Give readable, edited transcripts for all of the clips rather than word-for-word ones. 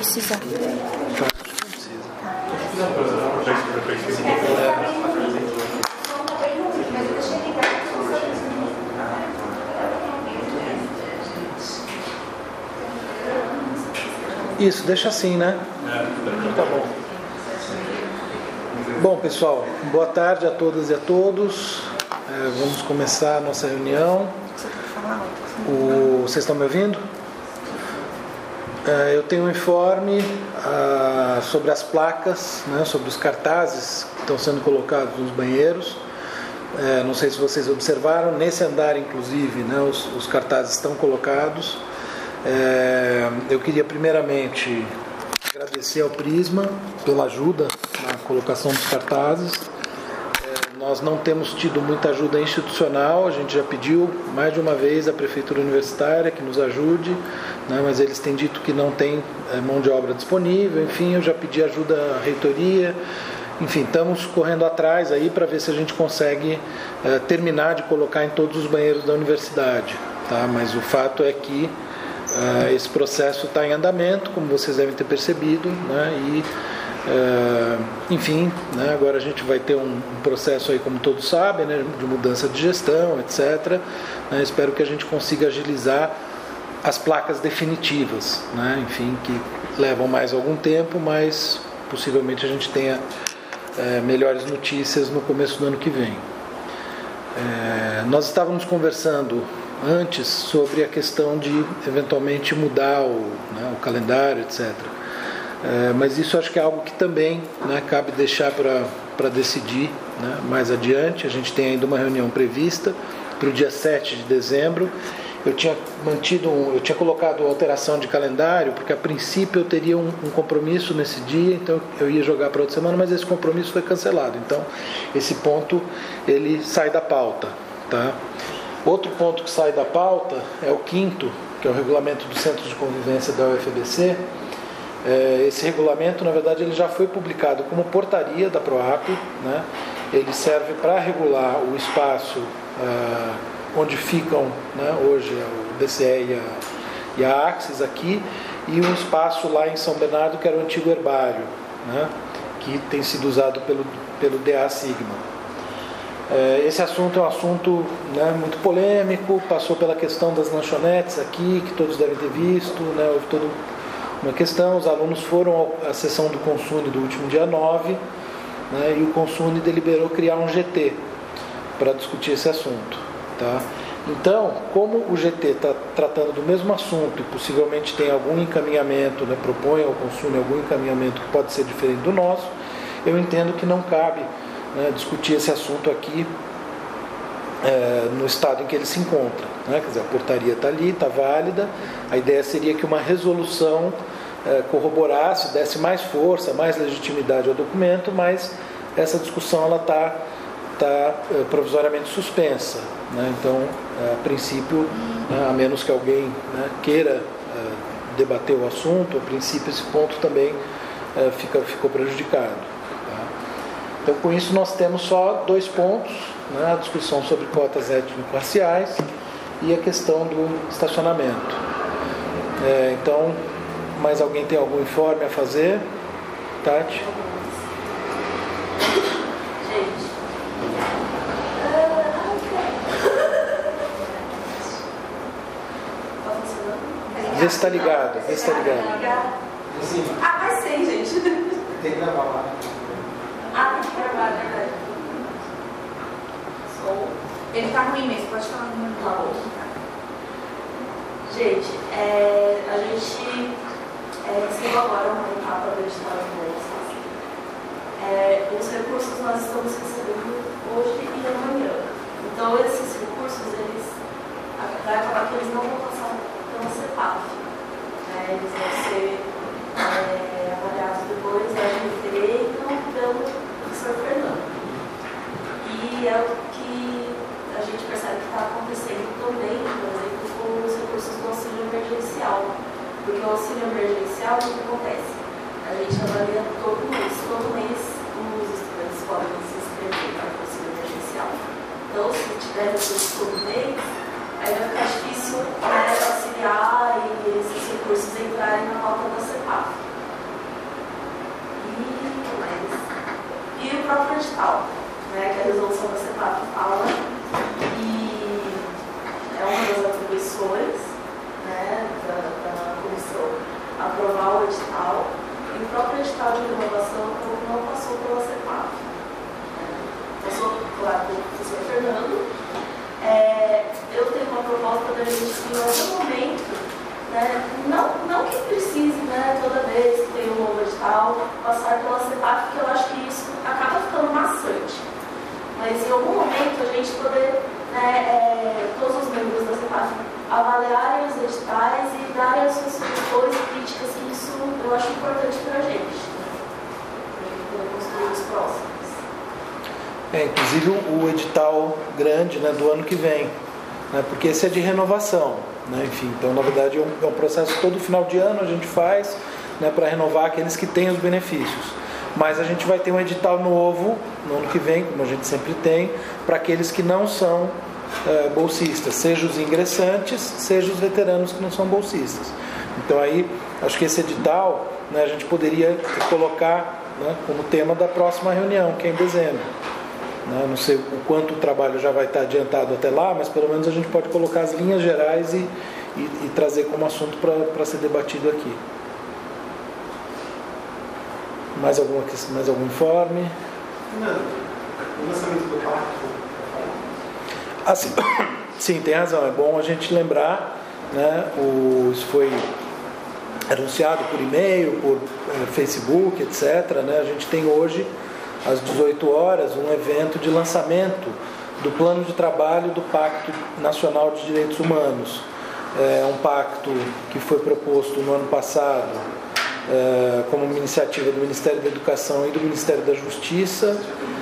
precisar. Isso, deixa assim, né? Tá bom. Bom, pessoal, boa tarde a todas e a todos. Vamos começar a nossa reunião. Vocês estão me ouvindo? Eu tenho um informe sobre as placas, né, sobre os cartazes que estão sendo colocados nos banheiros. Não sei se vocês observaram, nesse andar inclusive, né, os cartazes estão colocados. Eu queria primeiramente agradecer ao Prisma pela ajuda na colocação dos cartazes. Nós não temos tido muita ajuda institucional, a gente já pediu mais de uma vez à Prefeitura Universitária que nos ajude, né, mas eles têm dito que não tem mão de obra disponível. Enfim, eu já pedi ajuda à reitoria. Enfim, estamos correndo atrás aí para ver se a gente consegue terminar de colocar em todos os banheiros da universidade, tá? Mas o fato é que esse processo está em andamento, como vocês devem ter percebido, né? E, enfim, né? Agora a gente vai ter um processo aí, como todos sabem, né? De mudança de gestão, etc. Né? Espero que a gente consiga agilizar as placas definitivas, né? Enfim, que levam mais algum tempo, mas possivelmente a gente tenha melhores notícias no começo do ano que vem. Nós estávamos conversando antes sobre a questão de eventualmente mudar o calendário, etc. Mas isso acho que é algo que também, né, cabe deixar para decidir, né, mais adiante. A gente tem ainda uma reunião prevista para o dia 7 de dezembro. Eu tinha colocado alteração de calendário, porque a princípio eu teria um compromisso nesse dia, então eu ia jogar para outra semana, mas esse compromisso foi cancelado. Então esse ponto ele sai da pauta, tá? Outro ponto que sai da pauta é o 5º, que é o regulamento do Centro de Convivência da UFABC. Esse regulamento, na verdade, ele já foi publicado como portaria da PROAP, né? Ele serve para regular o espaço onde ficam, né, hoje o DCE e a Axis aqui, e um espaço lá em São Bernardo que era o antigo herbário, né, que tem sido usado pelo DA Sigma. Esse assunto é um assunto, né, muito polêmico, passou pela questão das lanchonetes aqui, que todos devem ter visto, né, houve toda uma questão. Os alunos foram à sessão do Consune do último dia 9, né, e o Consune deliberou criar um GT para discutir esse assunto, tá? Então, como o GT está tratando do mesmo assunto e possivelmente tem algum encaminhamento, né, propõe ao Consune algum encaminhamento que pode ser diferente do nosso, eu entendo que não cabe, né, discutir esse assunto aqui no estado em que ele se encontra, né? Quer dizer, a portaria está ali, está válida. A ideia seria que uma resolução corroborasse, desse mais força, mais legitimidade ao documento, mas essa discussão ela está provisoriamente suspensa, né? Então, a princípio, a menos que alguém, né, queira debater o assunto, a princípio esse ponto também ficou prejudicado. Então, com isso, nós temos só 2 pontos, né, a discussão sobre cotas étnico-raciais e a questão do estacionamento. Então, mais alguém tem algum informe a fazer? Tati? Vê se está ligado, vê se está ligado. Vai sim, gente. Tem que gravar lá. Tem que gravar, é verdade. Ele tá ruim mesmo, pode falar no meu lado. Gente, a gente recebeu agora uma etapa do edital de bolsas. Os recursos nós estamos recebendo hoje e amanhã. Então, esses recursos, vai acabar que eles não vão passar pela CEPAF. Eles vão ser avaliados depois da referência pelo professor Fernando. E é o que a gente percebe que está acontecendo também, por exemplo, com os recursos do auxílio emergencial. Porque o auxílio emergencial, o que acontece? A gente avalia todo mês os estudantes podem se inscrever para o auxílio emergencial. Então, se tiver recursos todo mês, aí vai ficar difícil auxiliar e esses recursos entrarem na pauta da CEPAF. edital, né, que a resolução da CEPAF fala, e é uma das atribuições, né, da comissão aprovar o edital, e o próprio edital de renovação não passou pela CEPAF. Passou, claro, pelo professor Fernando. Eu tenho uma proposta da gente, em algum momento, né, não que precise, né, toda vez que tem um novo edital, passar pela CEPAF, porque eu acho que isso acaba ficando maçante. Mas em algum momento a gente poder, né, todos os membros da CEPAF avaliarem os editais e darem as suas sugestões e críticas, que isso eu acho importante para a gente poder construir os próximos. Inclusive o edital grande, né, do ano que vem, né, porque esse é de renovação, né, enfim, então na verdade é um processo todo final de ano a gente faz, né, para renovar aqueles que têm os benefícios, mas a gente vai ter um edital novo no ano que vem, como a gente sempre tem, para aqueles que não são bolsistas, seja os ingressantes, seja os veteranos que não são bolsistas. Então aí acho que esse edital, né, a gente poderia colocar, né, como tema da próxima reunião, que é em dezembro. Não sei o quanto o trabalho já vai estar adiantado até lá, mas pelo menos a gente pode colocar as linhas gerais e trazer como assunto para ser debatido aqui. Mais algum informe? Não. O lançamento do pacto. Sim, tem razão. É bom a gente lembrar, né, isso foi anunciado por e-mail, por Facebook, etc. Né, a gente tem hoje às 18 horas, um evento de lançamento do plano de trabalho do Pacto Nacional de Direitos Humanos. É um pacto que foi proposto no ano passado como uma iniciativa do Ministério da Educação e do Ministério da Justiça.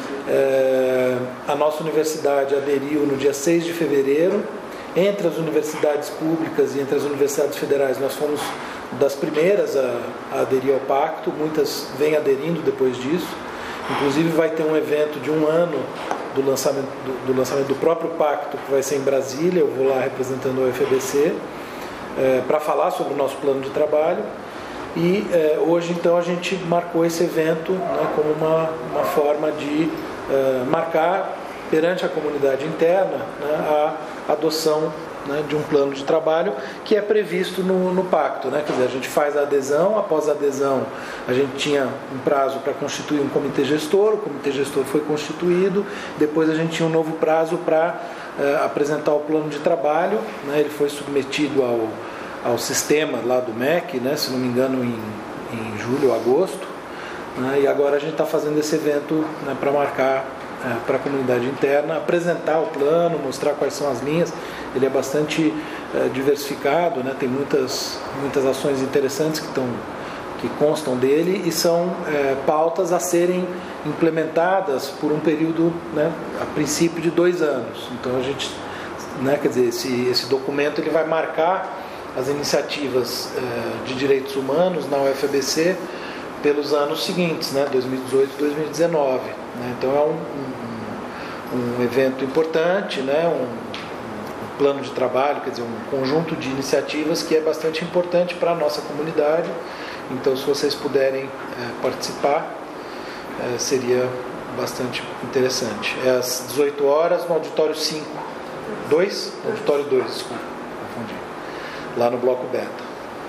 A nossa universidade aderiu no dia 6 de fevereiro. Entre as universidades públicas e entre as universidades federais, nós fomos das primeiras a aderir ao pacto, muitas vêm aderindo depois disso. Inclusive vai ter um evento de um ano do lançamento do próprio pacto, que vai ser em Brasília. Eu vou lá representando o UFABC para falar sobre o nosso plano de trabalho. E hoje então a gente marcou esse evento, né, como uma forma de marcar perante a comunidade interna, né, a adoção, né, de um plano de trabalho que é previsto no pacto, né? Quer dizer, a gente faz a adesão, após a adesão a gente tinha um prazo para constituir um comitê gestor, o comitê gestor foi constituído, depois a gente tinha um novo prazo para apresentar o plano de trabalho, né? Ele foi submetido ao sistema lá do MEC, né, se não me engano em julho ou agosto, né, e agora a gente está fazendo esse evento, né, para marcar para a comunidade interna, apresentar o plano, mostrar quais são as linhas. Ele é bastante diversificado, né, tem muitas ações interessantes que constam dele e são pautas a serem implementadas por um período, né, a princípio de 2 anos. Então a gente, né, quer dizer, esse documento ele vai marcar as iniciativas de direitos humanos na UFABC pelos anos seguintes, né, 2018 e 2019. Né, então é um evento importante, né, um plano de trabalho, quer dizer, um conjunto de iniciativas que é bastante importante para a nossa comunidade. Então, se vocês puderem participar, seria bastante interessante. É às 18 horas no auditório 2? Auditório 2, desculpa, confundi. Lá no Bloco Beta.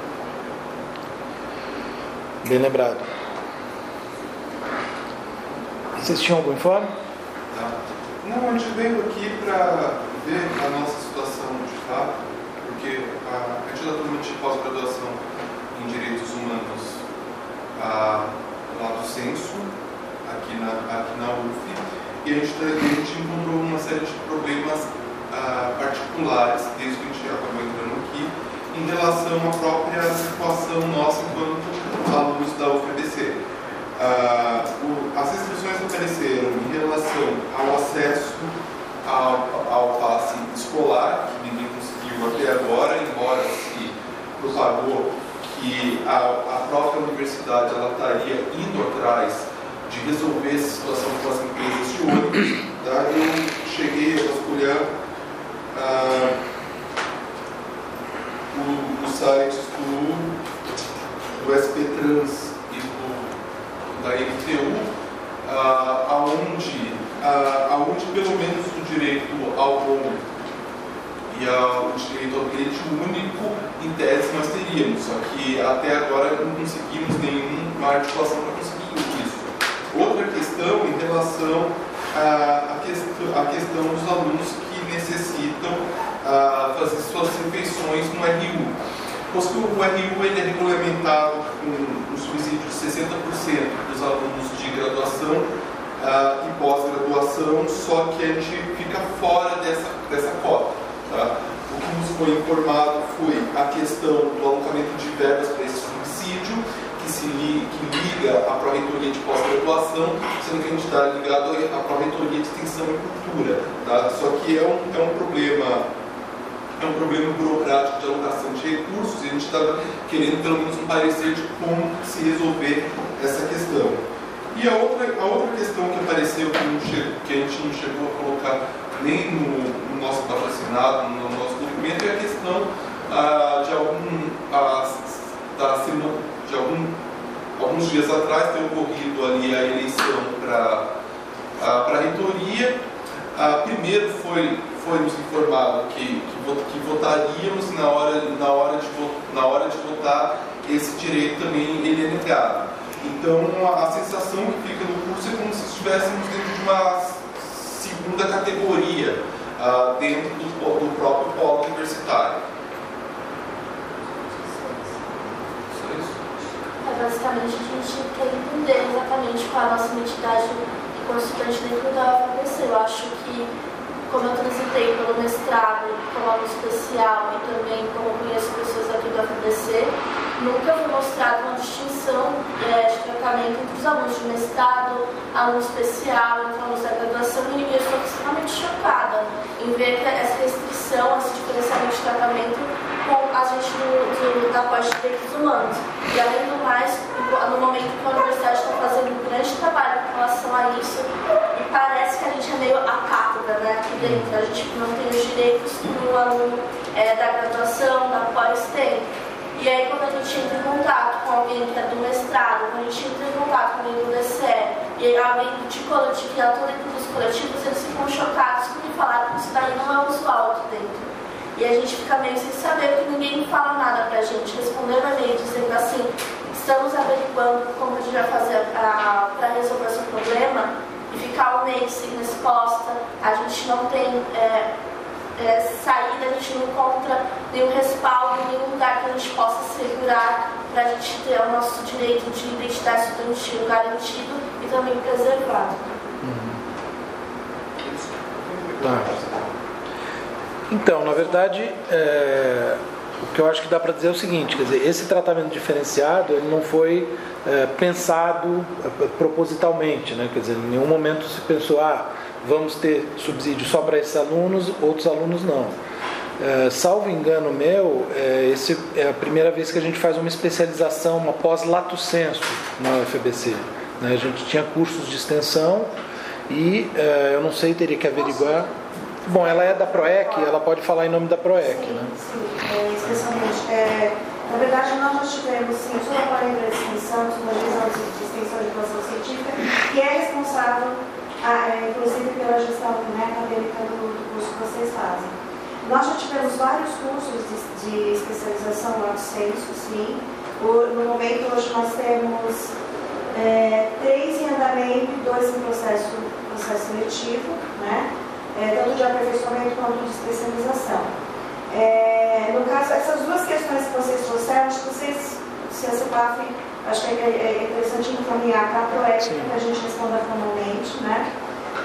Bem lembrado. Vocês tinham algum informe? Não, a gente veio aqui para ver a nossa situação de fato, porque a candidatura de pós-graduação em Direitos Humanos lá do Censo, aqui na UF, e a gente encontrou uma série de problemas particulares, desde que a gente acabou entrando aqui, em relação à própria situação nossa enquanto alunos da UFABC. As restrições que apareceram em relação ao acesso ao passe escolar, que ninguém conseguiu até agora, embora se propagou que a própria universidade ela estaria indo atrás de resolver essa situação com as empresas de ônibus. Eu cheguei a vasculhar os sites do SP Trans e da MTU, aonde pelo menos o direito ao voo e o direito ao bilhete único, em tese, nós teríamos, só que até agora não conseguimos nenhuma articulação para conseguir isso. Outra questão em relação à questão dos alunos que necessitam fazer suas refeições no RU. Pois que o RU ele é regulamentado com um subsídio de 60% dos alunos de graduação e pós-graduação, só que a gente fica fora dessa cota. Tá? O que nos foi informado foi a questão do alocamento de verbas para esse subsídio, que liga a Pró-Reitoria de pós-graduação, sendo que a gente está ligado à Pró-Reitoria de extensão e cultura. Tá? Só que é um problema burocrático de alocação de recursos e a gente está querendo pelo menos um parecer de como se resolver essa questão. E a outra questão que apareceu que a gente não chegou a colocar nem no nosso patrocinado, no nosso documento, é a questão alguns dias atrás ter ocorrido ali a eleição para a reitoria. Primeiro foi nos informado que votaríamos na hora de votar, esse direito também ele é negado. Então a sensação que fica no curso é como se estivéssemos dentro de uma segunda categoria dentro do próprio polo universitário. Basicamente, a gente quer entender exatamente qual é a nossa identidade constituinte dentro da UFABC. Eu acho que, como eu transitei pelo mestrado como aluno especial e também como conheço pessoas aqui da UFABC, nunca foi mostrada uma distinção de tratamento entre os alunos de mestrado, aluno especial, entre alunos da graduação, e eu estou extremamente chocada em ver essa restrição, esse diferenciamento de tratamento com a gente da pós de direitos humanos. E além do mais, no momento que a universidade está fazendo um grande trabalho com relação a isso, me parece que a gente é meio apátrida, né, aqui dentro. A gente não tem os direitos que um aluno da graduação, da pós tem. E aí, quando a gente entra em contato com alguém que é do mestrado, quando a gente entra em contato com alguém do DCE, e alguém de coletivo, que atua dentro dos coletivos, eles ficam chocados por me falar que isso daí não é usual aqui dentro. E a gente fica meio sem saber, porque ninguém fala nada pra gente, respondendo a e-mail dizendo assim, estamos averiguando como a gente vai fazer para resolver esse problema, e ficar um mês sem resposta, a gente não tem saída, a gente não encontra nenhum respaldo, nenhum lugar que a gente possa segurar para a gente ter o nosso direito de identidade estudantil garantido e também preservado. Tá. Então, na verdade, o que eu acho que dá para dizer é o seguinte, quer dizer, esse tratamento diferenciado ele não foi pensado propositalmente, né? Quer dizer, em nenhum momento se pensou, vamos ter subsídio só para esses alunos, outros alunos não. Salvo engano meu, essa é a primeira vez que a gente faz uma especialização, uma pós-lato sensu na UFABC. Né? A gente tinha cursos de extensão e eu não sei, teria que averiguar. Bom, ela é da PROEC, ela pode falar em nome da PROEC, sim, né? Sim, especialmente. Na verdade, nós já tivemos, sim, toda a polêmica de extensão, uma divisão de extensão de educação científica, que é responsável, inclusive, pela gestão acadêmica do curso que vocês fazem. Nós já tivemos vários cursos de especialização lato sensu, sim. No momento, hoje, nós temos 3 em andamento e 2 em processo seletivo, né? Tanto de aperfeiçoamento quanto de especialização. No caso, essas duas questões que vocês trouxeram, acho que vocês, se a CEPAF, acho que é interessante encaminhar para a PROEC para que a gente responda formalmente, né?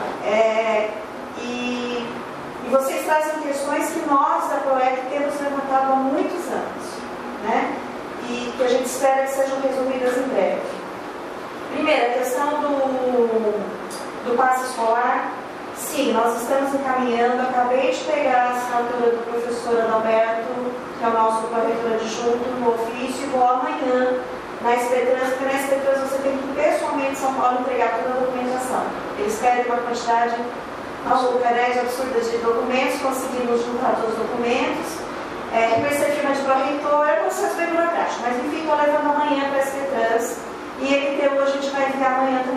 E vocês trazem questões que nós, da PROEC, temos levantado há muitos anos, né? E que a gente espera que sejam resolvidas em breve. Primeiro, a questão do passe escolar. Sim, nós estamos encaminhando. Acabei de pegar a assinatura do professor Adalberto, que é o nosso corretor adjunto, no ofício, e vou amanhã na SPTrans, porque na SPTrans você tem que ir pessoalmente em São Paulo entregar toda a documentação. Eles pedem uma quantidade absurda de documentos, conseguimos juntar todos os documentos. Reconhecer firma de pró-reitor é um processo bem burocrático, mas enfim, estou levando amanhã para a SPTrans. E ele hoje a gente vai enviar amanhã também pelo correio.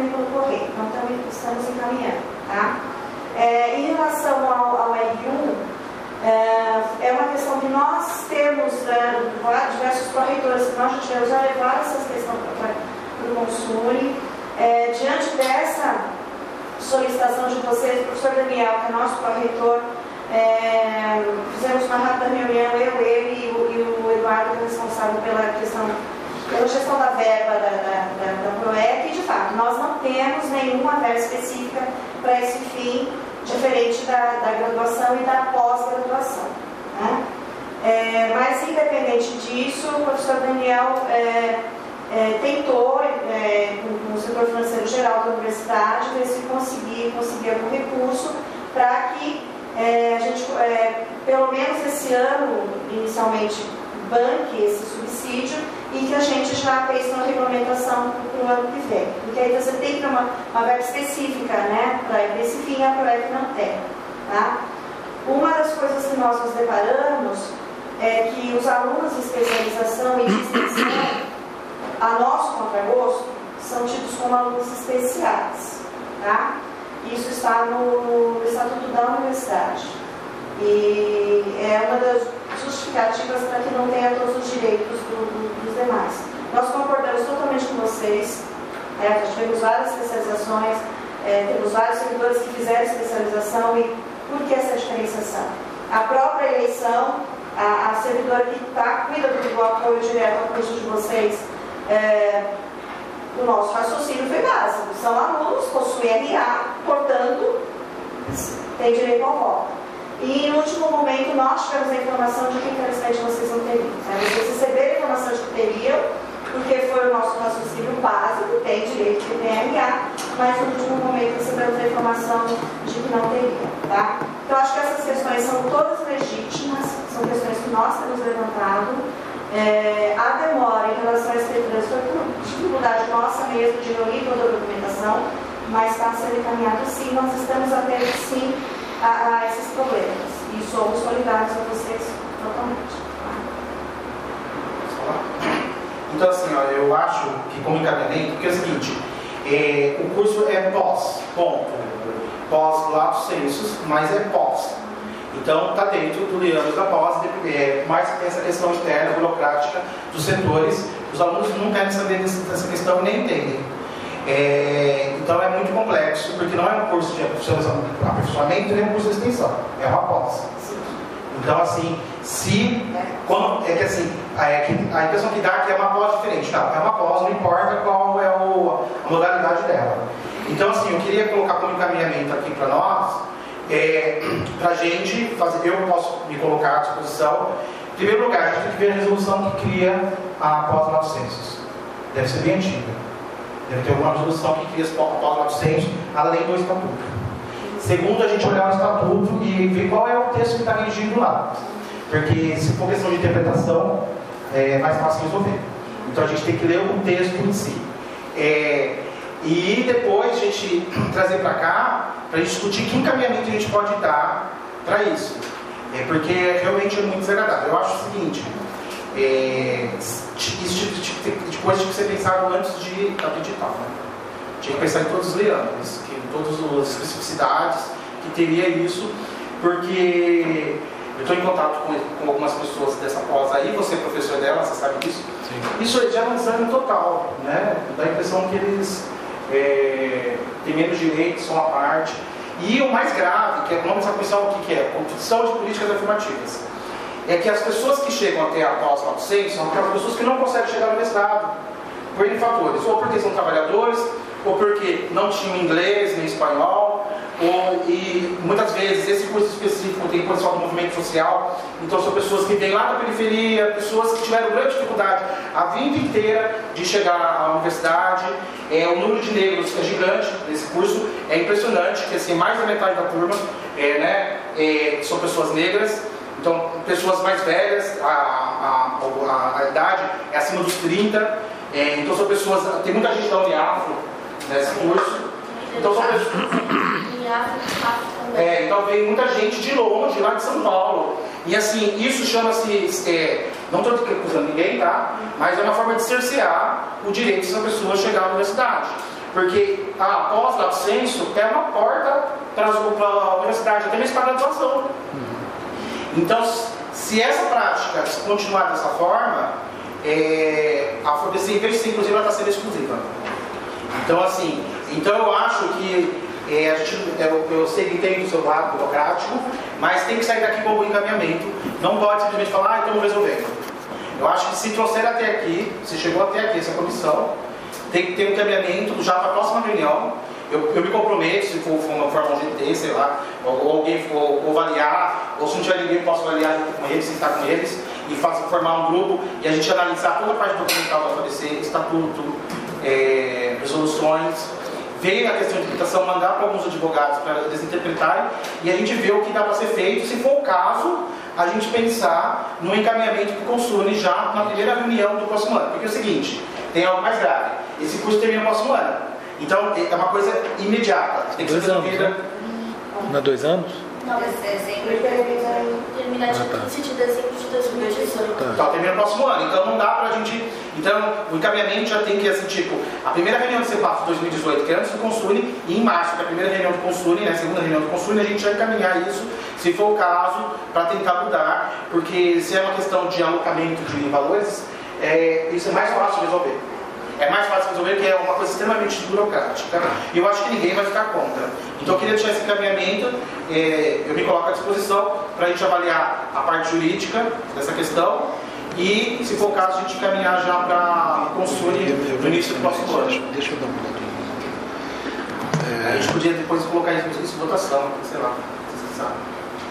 ok, então estamos encaminhando. Tá? Em relação ao R1, é uma questão que nós temos, diversos pró-reitores que nós já tivemos, já levaram essa questão para o Consune. Diante dessa solicitação de vocês, o professor Daniel, que é nosso pró-reitor, fizemos uma rápida reunião, ele e o Eduardo, que é responsável pela gestão da verba da PROEC, e de fato, nós não temos nenhuma verba específica para esse fim, diferente da graduação e da pós-graduação. Né? Mas, independente disso, o professor Daniel tentou, com o setor financeiro geral da universidade, ver se conseguia algum recurso para que a gente, pelo menos esse ano, inicialmente, banque esse subsídio e que a gente já fez uma regulamentação para o ano que vem. Porque aí você tem que ter uma verba específica, né, para esse fim, a PROEC não tem. Tá? Uma das coisas que nós nos deparamos é que os alunos de especialização e de extensão, a nosso contragosto, são tidos como alunos especiais. Tá? Isso está no Estatuto da Universidade. E é uma das justificativas para que não tenha todos os direitos dos demais. Nós concordamos totalmente com vocês. Nós tivemos várias especializações, temos vários servidores que fizeram especialização. E por que essa diferenciação? A própria eleição, a servidora que cuida do apoio direto ao curso de vocês, o nosso raciocínio foi básico. São alunos, possuem RA, portanto, têm direito ao voto. E no último momento nós tivemos a informação de que infelizmente vocês não teriam. Vocês receberam a informação de que teriam, porque foi o nosso raciocínio básico, tem direito de PMA, mas no último momento recebemos a informação de que não teria. Tá? Então acho que essas questões são todas legítimas, são questões que nós temos levantado. A demora em relação a escrituras foi por dificuldade nossa mesmo de reunir toda a documentação, mas está sendo encaminhado sim, nós estamos atendo sim a esses problemas e somos solidários a vocês totalmente. Então assim, ó, eu acho que como encaminhamento, porque é o seguinte, o curso é pós, ponto. Pós lato sensus, mas é pós. Então está dentro do Lianos da pós, mais essa questão interna, burocrática dos setores. Os alunos não querem saber dessa questão e nem entendem. Então é muito complexo, porque não é um curso de aperfeiçoamento nem um curso de extensão, é uma pós. Então assim, a impressão que dá é que é uma pós diferente. Não, é uma pós, não importa qual é a modalidade dela. Então assim, eu queria colocar como encaminhamento aqui para nós, para a gente fazer, eu posso me colocar à disposição. Em primeiro lugar, a gente tem que ver a resolução que cria a pós-900. Deve ser bem antiga. Deve ter alguma resolução que cria a pós-900, além do estatuto. Segundo, a gente olhar o estatuto e ver qual é o texto que está redigindo lá. Porque se for questão de interpretação, é mais fácil resolver. Então a gente tem que ler o texto em si. E depois a gente trazer para cá, para a gente discutir que encaminhamento a gente pode dar para isso. Porque realmente é muito desagradável. Eu acho o seguinte, isso de coisa tinha que ser pensado antes de acreditar. Né? Tinha que pensar em todos os leandros, em todas as especificidades que teria isso, porque eu estou em contato com algumas pessoas dessa pós aí, você é professor dela, você sabe disso. Sim. Isso já é um desânimo total, né? Dá a impressão que eles têm menos direitos, são à parte. E o mais grave, que é o nome dessa comissão, o que é? Comissão de Políticas Afirmativas. É que as pessoas que chegam até a pós-900 são aquelas pessoas que não conseguem chegar no mestrado, por N fatores, ou porque são trabalhadores, ou porque não tinham inglês nem espanhol, e muitas vezes esse curso específico tem pessoal do movimento social, então são pessoas que vêm lá da periferia, pessoas que tiveram grande dificuldade a vida inteira de chegar à universidade. O número de negros é gigante nesse curso, é impressionante, que assim, mais da metade da turma são pessoas negras. Então, pessoas mais velhas, a idade é acima dos 30, então são pessoas, tem muita gente da Uniafro nesse curso, então são pessoas, então vem muita gente de longe, lá de São Paulo, e assim, isso chama-se, não estou acusando ninguém, tá? Mas é uma forma de cercear o direito dessa pessoa chegar à universidade. Porque a pós-lato sensu é uma porta para a universidade, até mesmo para a graduação. Então, se essa prática continuar dessa forma, a FOBC, em vez de ser inclusiva, ela está sendo exclusiva. Então, assim, eu acho que eu sei que tem o seu lado burocrático, mas tem que sair daqui com um bom encaminhamento. Não pode simplesmente falar, então vamos resolver. Eu acho que se trouxer até aqui, se chegou até aqui essa comissão, tem que ter um encaminhamento já para a próxima reunião. Eu me comprometo, se for uma forma de GT, sei lá, ou alguém for avaliar, ou se não tiver ninguém, eu posso avaliar junto com eles, sentar com eles, e formar um grupo e a gente analisar toda a parte documental da FABC, estatuto, resoluções, ver a questão de interpretação, mandar para alguns advogados para eles interpretarem, e a gente vê o que dá para ser feito. Se for o caso, a gente pensar no encaminhamento do Consune já na primeira reunião do próximo ano. Porque é o seguinte, tem algo mais grave, esse curso termina no próximo ano. Então, é uma coisa imediata. Tem que ser resolvida. Não é 2 anos? Não, termina dia 15 de dezembro de 2018. Então, termina no próximo ano. Então, não dá pra gente... Então, o encaminhamento já tem que, assim, tipo... A primeira reunião do CEPAF de 2018, que é antes do Consune, e em março, que é a primeira reunião do Consune, né, a segunda reunião do Consune, a gente vai encaminhar isso, se for o caso, para tentar mudar. Porque se é uma questão de alocamento de valores, isso é mais fácil de resolver. É mais fácil resolver, que é uma coisa extremamente burocrática. E eu acho que ninguém vai ficar contra. Então eu queria deixar esse encaminhamento, eu me coloco à disposição para a gente avaliar a parte jurídica dessa questão e, se for o caso, a gente encaminhar já para o Consune no início do próximo ano. Deixa eu dar uma olhadinha. A gente podia depois colocar isso em votação, sei lá, vocês sabem.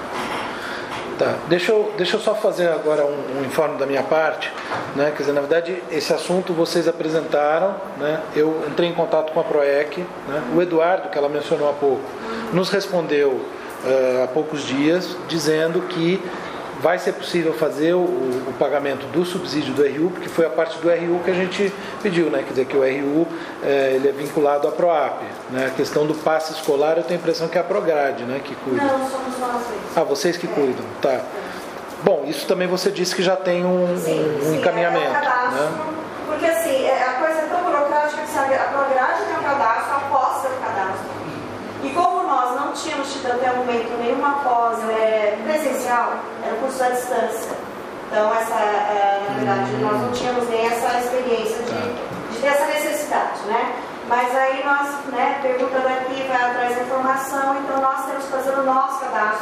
Tá, deixa eu só fazer agora um informe da minha parte, né? Quer dizer, na verdade, esse assunto vocês apresentaram, né? Eu entrei em contato com a PROEC, né? O Eduardo, que ela mencionou há pouco, nos respondeu há poucos dias, dizendo que vai ser possível fazer o pagamento do subsídio do RU, porque foi a parte do RU que a gente pediu, né? Quer dizer, que o RU ele é vinculado à PROAP, né? A questão do passe escolar, eu tenho a impressão que é a Prograde, né? Que cuida. Não, somos nós. Ah, vocês que cuidam, tá. Bom, isso também você disse que já tem um encaminhamento, né? Porque assim, a coisa é tão burocrática que sabe, a Prograde tem um cadastro, a pós tem um cadastro. E como nós não tínhamos tido até o momento nenhuma pós presencial, era um curso à distância. Então, na verdade, nós não tínhamos nem essa experiência de ter essa necessidade, né? Mas aí nós, né, perguntando aqui, vai atrás da informação, então nós temos que fazer o nosso cadastro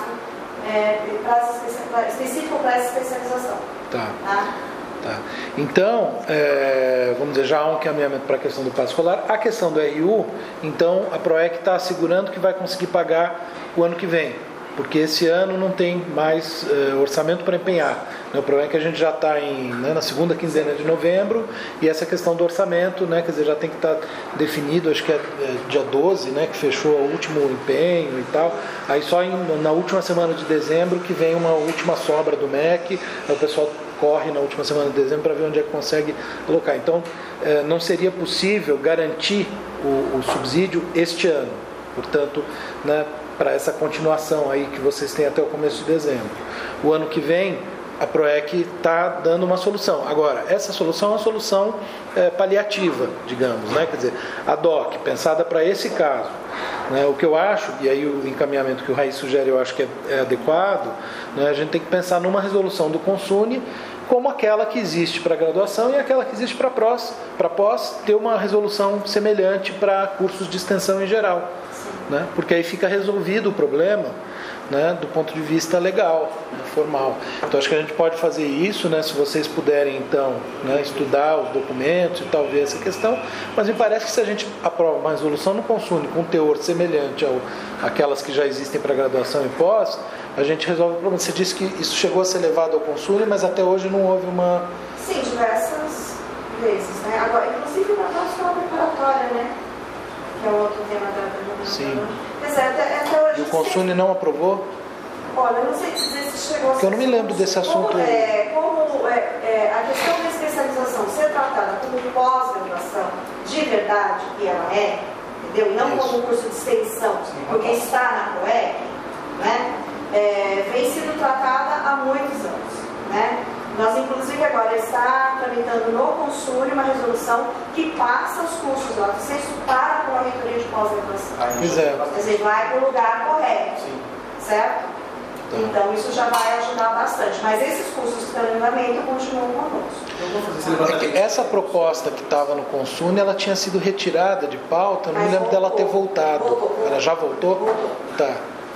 específico para essa especialização. Tá. Então, vamos dizer, já há um encaminhamento para a questão do passe escolar. A questão do RU, então, a PROEC está assegurando que vai conseguir pagar o ano que vem, porque esse ano não tem mais orçamento para empenhar. O problema é que a gente já está na segunda quinzena de novembro, e essa questão do orçamento, né, quer dizer, já tem que estar definido, acho que é dia 12, né, que fechou o último empenho e tal. Aí só na última semana de dezembro que vem uma última sobra do MEC, aí o pessoal corre na última semana de dezembro para ver onde é que consegue alocar. Então, não seria possível garantir o subsídio este ano, portanto, né, para essa continuação aí que vocês têm até o começo de dezembro. O ano que vem, a PROEC está dando uma solução. Agora, essa solução é uma solução paliativa, digamos, né? Quer dizer, ad hoc, pensada para esse caso. Né? O que eu acho, e aí o encaminhamento que o Raiz sugere eu acho que é adequado, né? A gente tem que pensar numa resolução do Consune como aquela que existe para graduação e aquela que existe para pós, ter uma resolução semelhante para cursos de extensão em geral. Né? Porque aí fica resolvido o problema, né, do ponto de vista legal, formal. Então acho que a gente pode fazer isso, né, se vocês puderem então, né, estudar os documentos e tal, ver essa questão, mas me parece que se a gente aprova uma resolução no Consune com um teor semelhante àquelas que já existem para graduação e pós, a gente resolve o problema. Você disse que isso chegou a ser levado ao Consune, mas até hoje não houve uma... Sim, diversas vezes, né? Agora, inclusive na próxima preparatória, né? Que é o outro tema da reunião. Sim. Até hoje, e o Consune não aprovou? Olha, eu não sei dizer se chegou a... Porque eu não me lembro desse assunto. Como a questão da especialização ser tratada como pós-graduação de verdade, que ela é, entendeu? E não como um curso de extensão, porque está na PROEC, né? Vem sendo tratada há muitos anos, né? Nós, inclusive, agora está tramitando no Consune uma resolução que passa os cursos do acesso para a Pró-Reitoria de Pós-Graduação. Quer dizer, vai para o lugar correto, certo? Então, isso já vai ajudar bastante. Mas esses cursos que estão em andamento continuam conosco. É que essa proposta que estava no Consune, ela tinha sido retirada de pauta, não me lembro dela ter voltado. Ela já voltou? Tá.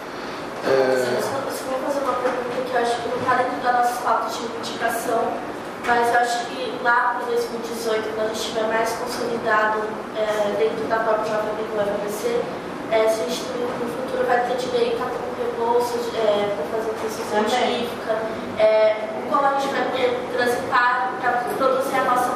Eu vou fazer uma pergunta que eu acho que não está dentro das nossas pautas de indicação, mas eu acho que lá para 2018, quando a gente estiver mais consolidado dentro da própria UFABC, se a gente no futuro vai ter direito a concorrer bolsas para fazer pesquisa científica, como a gente vai poder transitar para produzir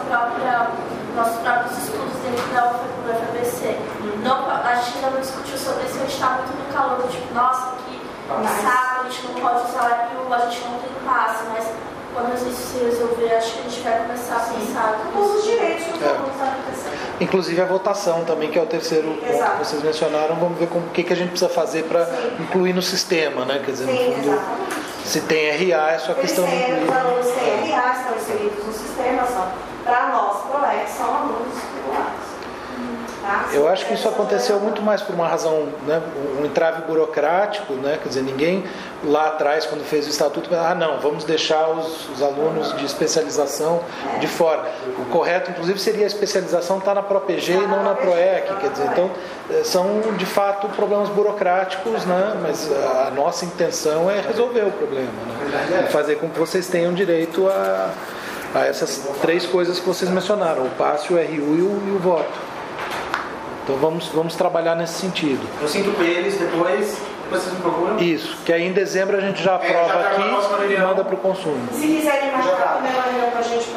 nossos próprios estudos dentro da UFABC. Não, a gente ainda não discutiu sobre isso, a gente está muito no calor do tipo, nossa, que saco, a gente não pode usar a RU, a gente não tem passe, mas quando isso se resolver, acho que a gente vai começar a pensar todos os direitos que vão acontecer. Inclusive a votação também, que é o terceiro ponto que vocês mencionaram, vamos ver o que a gente precisa fazer para incluir no sistema, né? Quer dizer, no fundo, se tem RA, é só questão de incluir. Os alunos têm RA, estão inseridos no sistema, para nós, PROEC, são alunos titulares. Eu acho que isso aconteceu muito mais por uma razão, né, um entrave burocrático, né, quer dizer, ninguém lá atrás, quando fez o estatuto, não, vamos deixar os alunos de especialização de fora. O correto, inclusive, seria a especialização estar na ProPG e não na PROEC, quer dizer, então, são de fato problemas burocráticos, né, mas a nossa intenção é resolver o problema, né, fazer com que vocês tenham direito a essas três coisas que vocês mencionaram, o passe, o RU e o voto. Então vamos trabalhar nesse sentido. Eu sinto com eles, depois vocês me procuram? Isso, que aí em dezembro a gente já aprova aqui e manda para o consumo. Se quiserem marcar a primeira reunião com a gente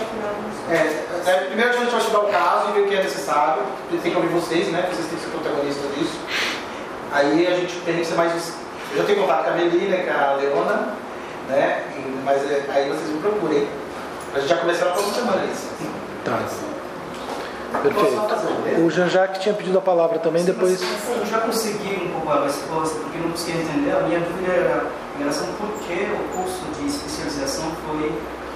afinar. Primeiro a gente vai estudar o caso e ver o que é necessário. Tem que ouvir vocês, né? Vocês têm que ser protagonistas disso. Aí a gente tem que ser mais... Eu já tenho contato com a Melina, com a Leona, né? Mas aí vocês me procurem. A gente já começou na próxima semana isso. Tá. Perfeito. O Jean-Jacques tinha pedido a palavra também, depois... Eu já consegui um pouco a resposta, porque não consegui entender. A minha dúvida era em relação a por que o curso de especialização foi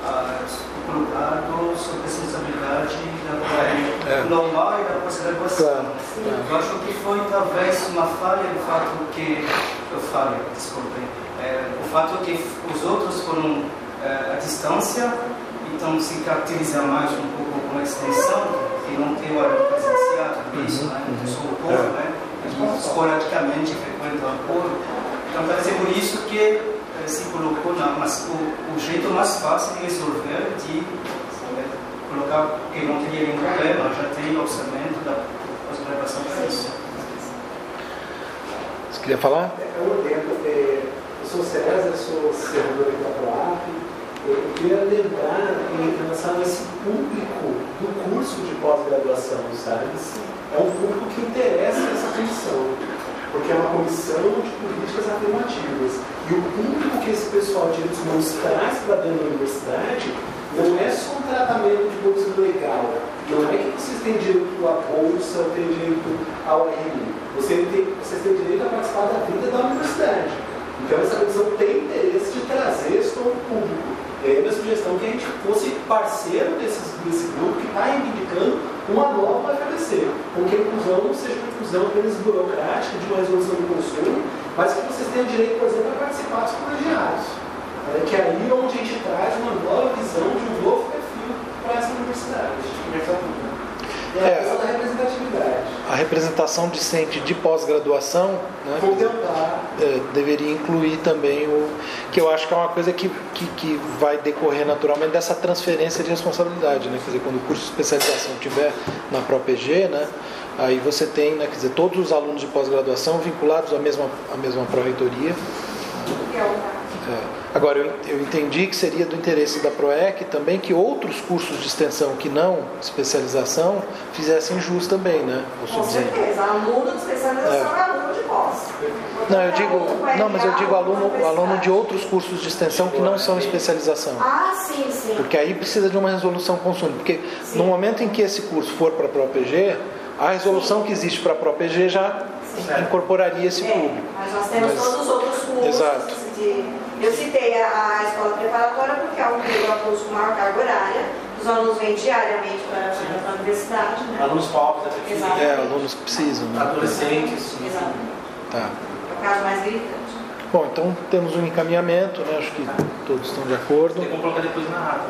colocado sob a responsabilidade da normal e da pós-graduação. Claro. Eu acho que foi talvez uma falha do fato que... o fato que os outros foram à distância, então se caracteriza mais um pouco como extensão, e não tem hora presencial, isso, né? Eu sou o povo, né? E esporadicamente frequento o povo. Então, parece por isso que se colocou o jeito mais fácil de resolver, de colocar, que não teria nenhum problema, já tem orçamento da pós-graduação para isso. Você queria falar? Eu sou César, sou servidor da PROAC. Eu queria lembrar em relação a esse público do curso de pós-graduação, sabe? É um público que interessa essa comissão, porque é uma comissão de políticas afirmativas. E o público que esse pessoal de direitos humanos traz para dentro da universidade não é só um tratamento de bolsa legal. Não é que vocês têm direito à bolsa, têm direito ao RI. Vocês têm direito a participar da vida da universidade. Então essa comissão tem interesse de trazer isso ao público. E aí a minha sugestão é que a gente fosse parceiro desse grupo que está reivindicando uma nova UFABC, com que a inclusão não seja uma inclusão apenas burocrática de uma resolução do consumo, mas que vocês tenham direito, por exemplo, a participar dos colegiados. Que aí é onde a gente traz uma nova visão de um novo perfil para essa universidade. É a questão da representatividade. A representação discente de pós-graduação, né, deveria incluir também o que eu acho que é uma coisa que vai decorrer naturalmente dessa transferência de responsabilidade, né? Quer dizer, quando o curso de especialização estiver na ProPG, né, aí você tem, né, quer dizer, todos os alunos de pós-graduação vinculados à mesma pró-reitoria. Agora, eu entendi que seria do interesse da PROEC também que outros cursos de extensão que não especialização fizessem jus também, né? Com certeza, aluno de especialização é aluno de pós. Mas eu digo aluno de outros cursos de extensão que não são especialização. Sim. Porque aí precisa de uma resolução consumo. Porque no momento em que esse curso for para a ProPG, a resolução que existe para a ProPG já incorporaria esse público. Mas nós temos todos os outros cursos. Exato. Eu citei a escola preparatória porque é um curso com maior carga horária, os alunos vêm diariamente para a universidade. Né? Alunos pobres, alunos que precisam. Né? Adolescentes. Exato. Tá. É o caso mais gritante. Bom, então temos um encaminhamento, né? Acho que todos estão de acordo. Tem que colocar depois na ata.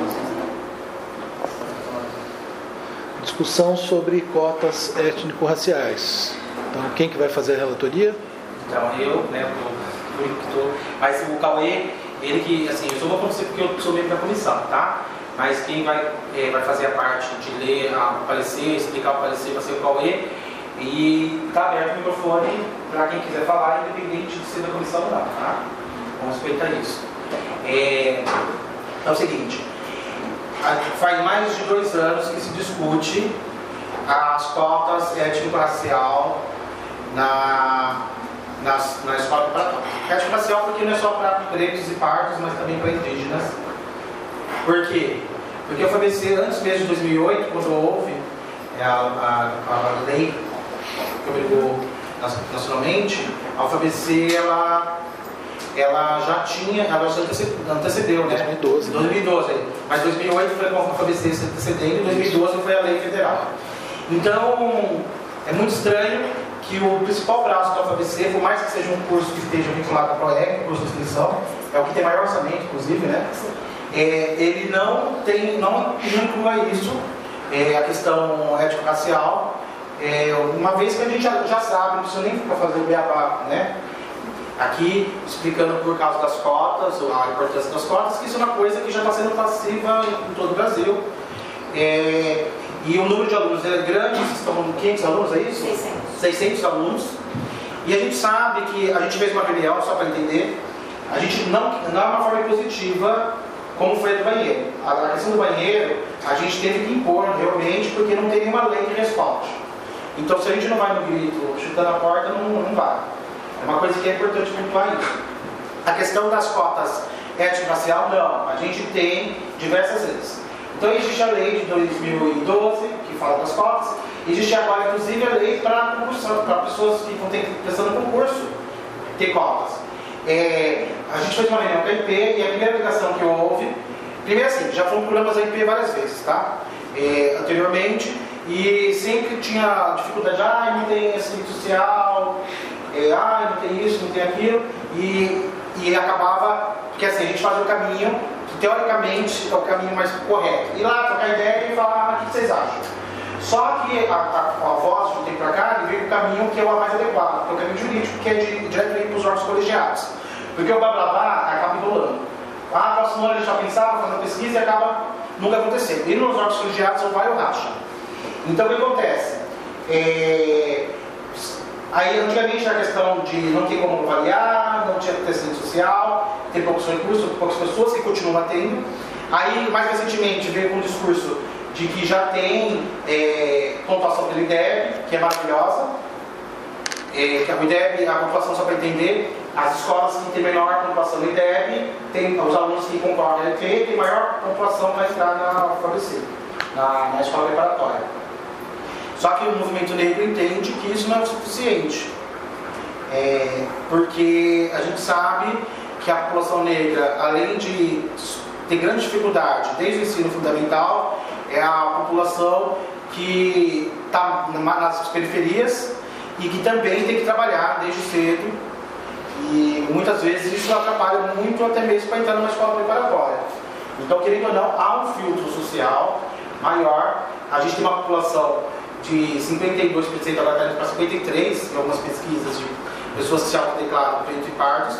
Discussão sobre cotas étnico-raciais. Então, quem que vai fazer a relatoria? Então, eu, né, mas o Cauê, ele que, assim, eu só vou acontecer porque eu sou membro da comissão, tá? Mas quem vai fazer a parte de ler o parecer, explicar o parecer, vai ser o Cauê. E está aberto o microfone para quem quiser falar, independente de ser da comissão ou não, tá? Vamos respeitar isso. É o seguinte, faz mais de 2 anos que se discute as cotas étnico-racial na escola preparatória. Étnico-racial porque não é só para pretos e pardos, mas também para indígenas. Por quê? Porque a FABC, antes mesmo de 2008, quando houve a lei que obrigou nacionalmente, a UFABC ela já antecedeu, né? 2012. Mas 2008 foi a UFABC se antecedendo e 2012 foi a lei federal. Então, é muito estranho que o principal braço da UFABC, por mais que seja um curso que esteja vinculado à PROEC, curso de extensão, é o que tem maior orçamento, inclusive, né? Ele não inclui isso, a questão étnico-racial, uma vez que a gente já sabe, não precisa nem fazer o beabá, né? Aqui, explicando por causa das cotas, a importância das cotas, que isso é uma coisa que já está sendo passiva em todo o Brasil. E o número de alunos é grande, estão 500 alunos, é isso? 600 alunos. E a gente sabe que, a gente fez uma reunião, só para entender, a gente não é uma forma positiva como foi a do banheiro. A questão do banheiro, a gente teve que impor realmente, porque não tem nenhuma lei que responde. Então, se a gente não vai no grito, chutando a porta, não vai. É uma coisa que é importante pontuar isso. A questão das cotas étnico-racial, não. A gente tem diversas leis. Então, existe a lei de 2012, que fala das cotas. Existe agora, inclusive, a lei para pessoas que estão prestando concurso ter cotas. A gente fez uma reunião com a IP e a primeira ligação que houve... Primeiro assim, já fomos problemas da IP várias vezes, tá? Anteriormente, e sempre tinha dificuldade, não tem assistente social, não tem isso, não tem aquilo, e acabava, porque assim, a gente fazia o caminho, que teoricamente é o caminho mais correto, ir lá, trocar ideia e falar, o que vocês acham? Só que a voz de um tempo para cá, veio o caminho que é o mais adequado, que é o caminho jurídico, que é direto para os órgãos colegiados, porque o blá blá blá acaba enrolando. Próximo ano a gente já pensava, fazer uma pesquisa e acaba nunca acontecendo. E nos órgãos colegiados ou vai ou racha. Então o que acontece? Aí antigamente a questão de não ter como avaliar, não tinha assistente social, tem poucos recursos, poucas pessoas que continuam tendo. Aí mais recentemente veio com um discurso de que já tem pontuação pelo IDEB, que é maravilhosa. Que a IDEB, a pontuação, só para entender, as escolas que têm menor pontuação no IDEB, tem os alunos que concordam na LT, tem maior pontuação para entrar na UFABC, na escola preparatória. Só que o movimento negro entende que isso não é o suficiente, porque a gente sabe que a população negra, além de ter grande dificuldade desde o ensino fundamental, é a população que está nas periferias e que também tem que trabalhar desde cedo, e muitas vezes isso atrapalha muito até mesmo para entrar numa escola preparatória. Então, querendo ou não, há um filtro social maior. A gente tem uma população de 52%, agora está indo para 53%, em algumas pesquisas de pessoas que se autodeclaram preto e pardos,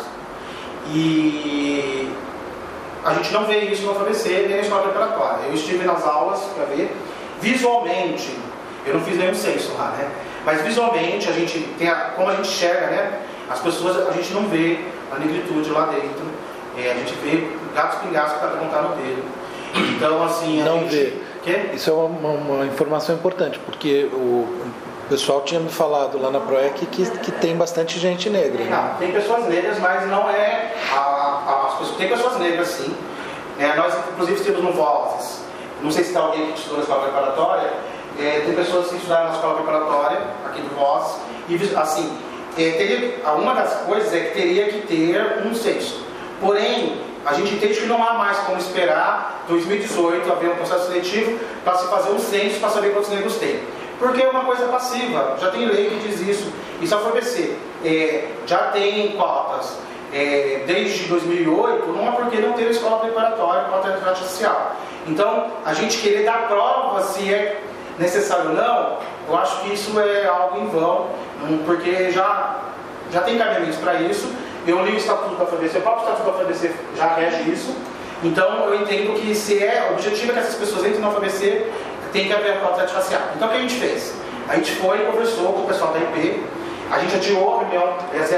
e a gente não vê isso no UFABC nem na escola preparatória. Eu estive nas aulas para ver, visualmente, eu não fiz nenhum censo lá, né? Mas visualmente, a gente tem como a gente enxerga, né? As pessoas, a gente não vê a negritude lá dentro. A gente vê gatos pingados que está apontando no dedo. Então, assim, não gente... vê. Quê? Isso é uma informação importante, porque o pessoal tinha me falado lá na PROEC que tem bastante gente negra. Não, tem pessoas negras, mas não é... tem pessoas negras, sim. Nós, inclusive, temos no Vozes. Não sei se está alguém que estudou na escola preparatória. Tem pessoas que estudaram na escola preparatória, aqui do Vozes. E, assim, uma das coisas é que teria que ter um censo. Porém, a gente entende que não há mais como esperar 2018 haver um processo seletivo para se fazer um censo para saber quantos negros tem. Porque é uma coisa passiva, já tem lei que diz isso. Isso é a FABC. Já tem cotas desde 2008, não é porque não teve escola preparatória para a atividade social. Então, a gente querer dar prova se é necessário ou não, eu acho que isso é algo em vão, porque já tem caminhamentos para isso. Eu li o Estatuto da FABC, o próprio Estatuto da FABC já rege isso. Então, eu entendo que se o objetivo é que essas pessoas entrem na FABC, tem que haver a cota racial. Então, o que a gente fez? A gente foi e conversou com o pessoal da IP, a gente adiou a reunião,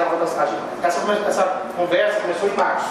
essa conversa começou em março.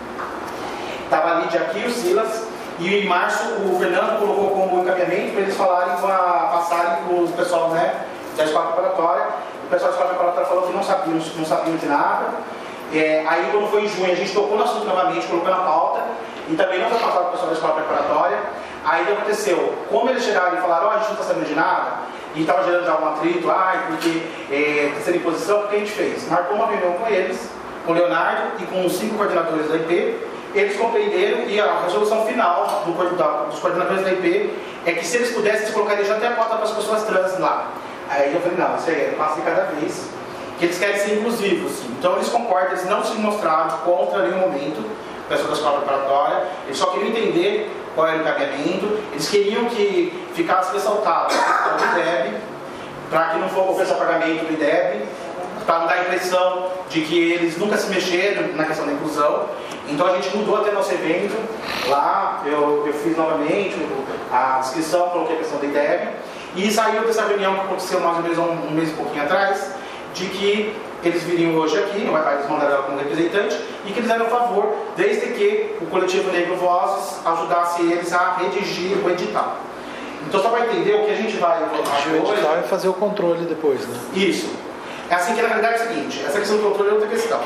Estava a Lídia aqui, o Silas, e em março o Fernando colocou como encaminhamento para eles passarem para o pessoal, né, da escola preparatória. O pessoal da escola preparatória falou que não sabiam de nada. Aí, quando foi em junho, a gente tocou no assunto novamente, colocou na pauta, e também não foi passado para o pessoal da escola preparatória. Aí o que aconteceu? Como eles chegaram e falaram, a gente não está sabendo de nada, e estava gerando já um atrito, porque está sendo imposição, o que a gente fez? Marcou uma reunião com eles, com o Leonardo e com os 5 coordenadores da IP. Eles compreenderam e a resolução final dos coordenadores da IP é que se eles pudessem, eles colocariam já até a cota para as pessoas trans lá. Aí eu falei, não, isso aí é passo de cada vez, que eles querem ser inclusivos. Sim. Então eles concordam, eles não se mostraram contra nenhum momento, o pessoal da escola preparatória, eles só queriam entender qual era o encaminhamento, eles queriam que ficasse ressaltado a questão do IDEB, para que não houvesse pagamento do IDEB, para não dar a impressão de que eles nunca se mexeram na questão da inclusão. Então a gente mudou até nosso evento, lá eu fiz novamente a descrição, coloquei a questão do IDEB, e saiu dessa reunião que aconteceu mais ou menos um mês e pouquinho atrás, de que eles viriam hoje aqui, eles mandaram ela como representante, e que eles deram favor, desde que o coletivo Negro Vozes ajudasse eles a redigir o edital. Então, só para entender o que a gente vai votar hoje. O edital é fazer o controle depois, né? Isso. É assim que, na verdade, é o seguinte: essa questão do controle é outra questão.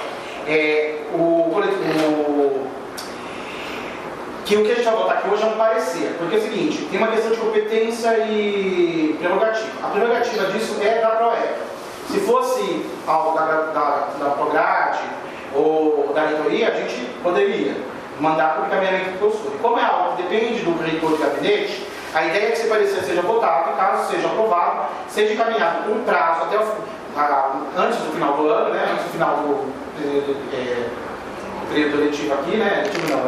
Que o que a gente vai votar aqui hoje é um parecer, porque é o seguinte: tem uma questão de competência e prerrogativa. A prerrogativa disso é da PROEC. Se fosse algo da Prograde ou da reitoria, a gente poderia mandar para o encaminhamento do professor. E como é algo que depende do reitor de gabinete, a ideia é que esse parecer seja votado, e caso seja aprovado, seja encaminhado com prazo até antes do final do ano, né, antes do final do período letivo aqui, né?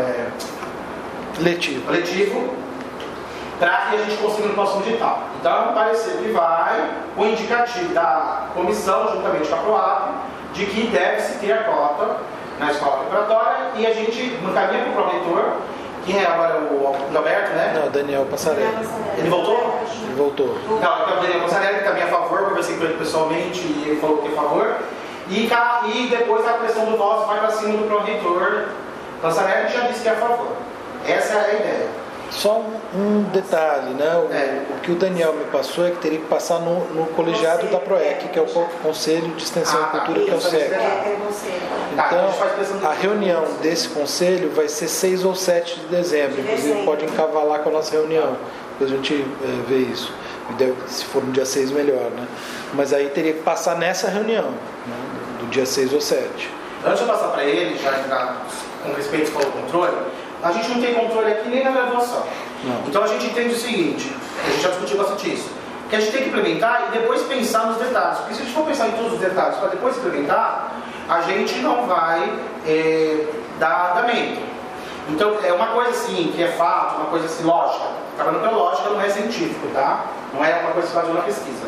Letivo, para que a gente consiga no próximo edital. Então, é um parecer que vai o indicativo da comissão, juntamente com a PROAP, de que deve-se ter a cota na escola preparatória, e a gente encaminha para o pró-reitor, que é agora o Roberto, né? Não, Daniel Passarelli. Ele voltou? Ele voltou. Não, então o Daniel Passarelli também é a favor, conversei com ele pessoalmente e ele falou que é a favor. E depois a questão do voto vai para cima do pró-reitor. Passarelli já disse que é a favor. Essa é a ideia. Só um detalhe, né? O que o Daniel me passou é que teria que passar no colegiado da PROEC, que é o Conselho de Extensão e Cultura, que é o SEC. Então, a reunião desse conselho vai ser 6 ou 7 de dezembro, inclusive pode encavalar com a nossa reunião, depois a gente vê isso. Se for no dia 6, melhor, né? Mas aí teria que passar nessa reunião, né? Do dia 6 ou 7. Antes de eu passar para ele, já com respeito ao controle, a gente não tem controle aqui nem na graduação. Não. Então a gente entende o seguinte, a gente já discutiu bastante isso, que a gente tem que implementar e depois pensar nos detalhes. Porque se a gente for pensar em todos os detalhes para depois implementar, a gente não vai dar andamento. Então é uma coisa assim, que é fato, uma coisa assim, lógica. Trabalhando pela lógica não é científico, tá? Não é uma coisa que se faz uma pesquisa.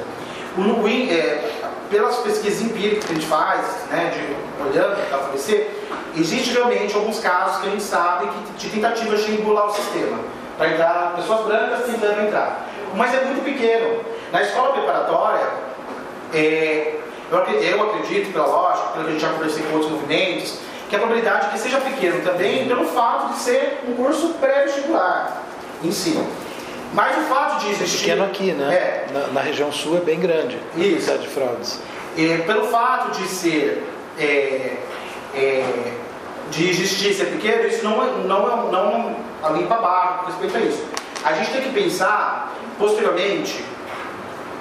Pelas pesquisas empíricas que a gente faz, né, olhando para a FABC, existe realmente alguns casos que a gente sabe de tentativas de embolar o sistema, para entrar pessoas brancas tentando entrar. Mas é muito pequeno. Na escola preparatória, eu acredito, pela lógica, pelo que a gente já conversou com outros movimentos, que a probabilidade é que seja pequeno também pelo fato de ser um curso pré-vestibular em si. Mas o fato de existir... Pequeno aqui, né? Na região sul é bem grande. Isso. De fraudes. Pelo fato de ser... de existir ser pequeno, isso não limpa a barra com respeito a isso. A gente tem que pensar, posteriormente,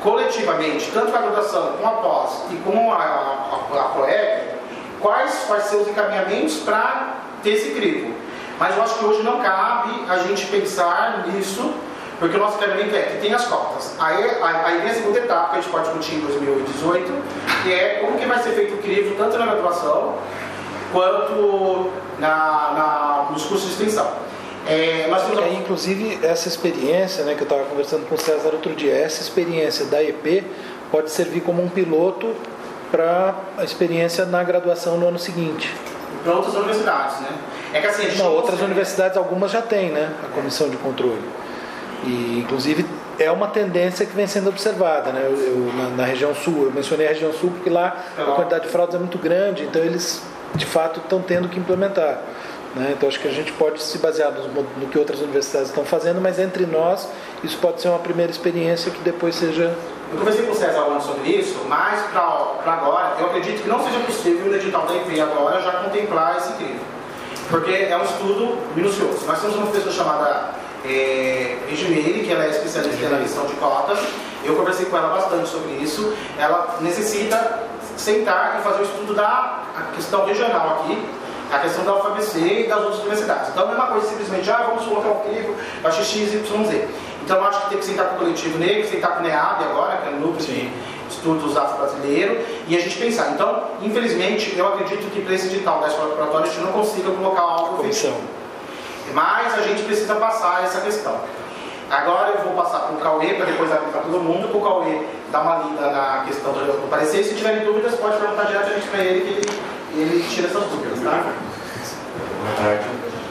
coletivamente, tanto com a graduação, com a pós e com a ProEC, quais vai ser os encaminhamentos para ter esse crivo. Mas eu acho que hoje não cabe a gente pensar nisso, porque o nosso encaminhamento é que tem as cotas. Aí vem a segunda etapa que a gente pode discutir em 2018, que é como que vai ser feito o crivo, tanto na graduação quanto nos cursos de extensão. Aí, inclusive, essa experiência, né, que eu estava conversando com o César outro dia, essa experiência da EP pode servir como um piloto para a experiência na graduação no ano seguinte. Para outras universidades, né? É que assim, outras universidades, algumas já têm, né, a comissão de controle. E, inclusive, é uma tendência que vem sendo observada, né? Na região sul, eu mencionei a região sul porque lá a quantidade de fraudes é muito grande, então eles, de fato, estão tendo que implementar. Então acho que a gente pode se basear no que outras universidades estão fazendo, mas entre nós isso pode ser uma primeira experiência que depois seja... Eu conversei com o César falando sobre isso, mas para agora eu acredito que não seja possível no edital da IP agora já contemplar esse crivo, porque é um estudo minucioso. Nós temos uma pessoa chamada Regimeire, que ela é especialista na questão de cotas. Eu conversei com ela bastante sobre isso. Ela necessita sentar e fazer o estudo da questão regional aqui, a questão da UFABC e das outras universidades. Então não é uma coisa simplesmente, vamos colocar o crivo, vai ser X, Y, Z. Então eu acho que tem que sentar com o coletivo negro, sentar com o NEAB agora, que é o Núcleo de Estudos Afro-Brasileiro, e a gente pensar. Então, infelizmente, eu acredito que para esse edital da escola preparatória a gente não consiga colocar algo efetivo. Mas a gente precisa passar essa questão. Agora eu vou passar para o Cauê, para depois abrir para todo mundo, para o Cauê dar uma lida na questão do parecer. Se tiverem dúvidas, pode perguntar diretamente para ele, que ele tira essas dúvidas, tá? Boa tarde.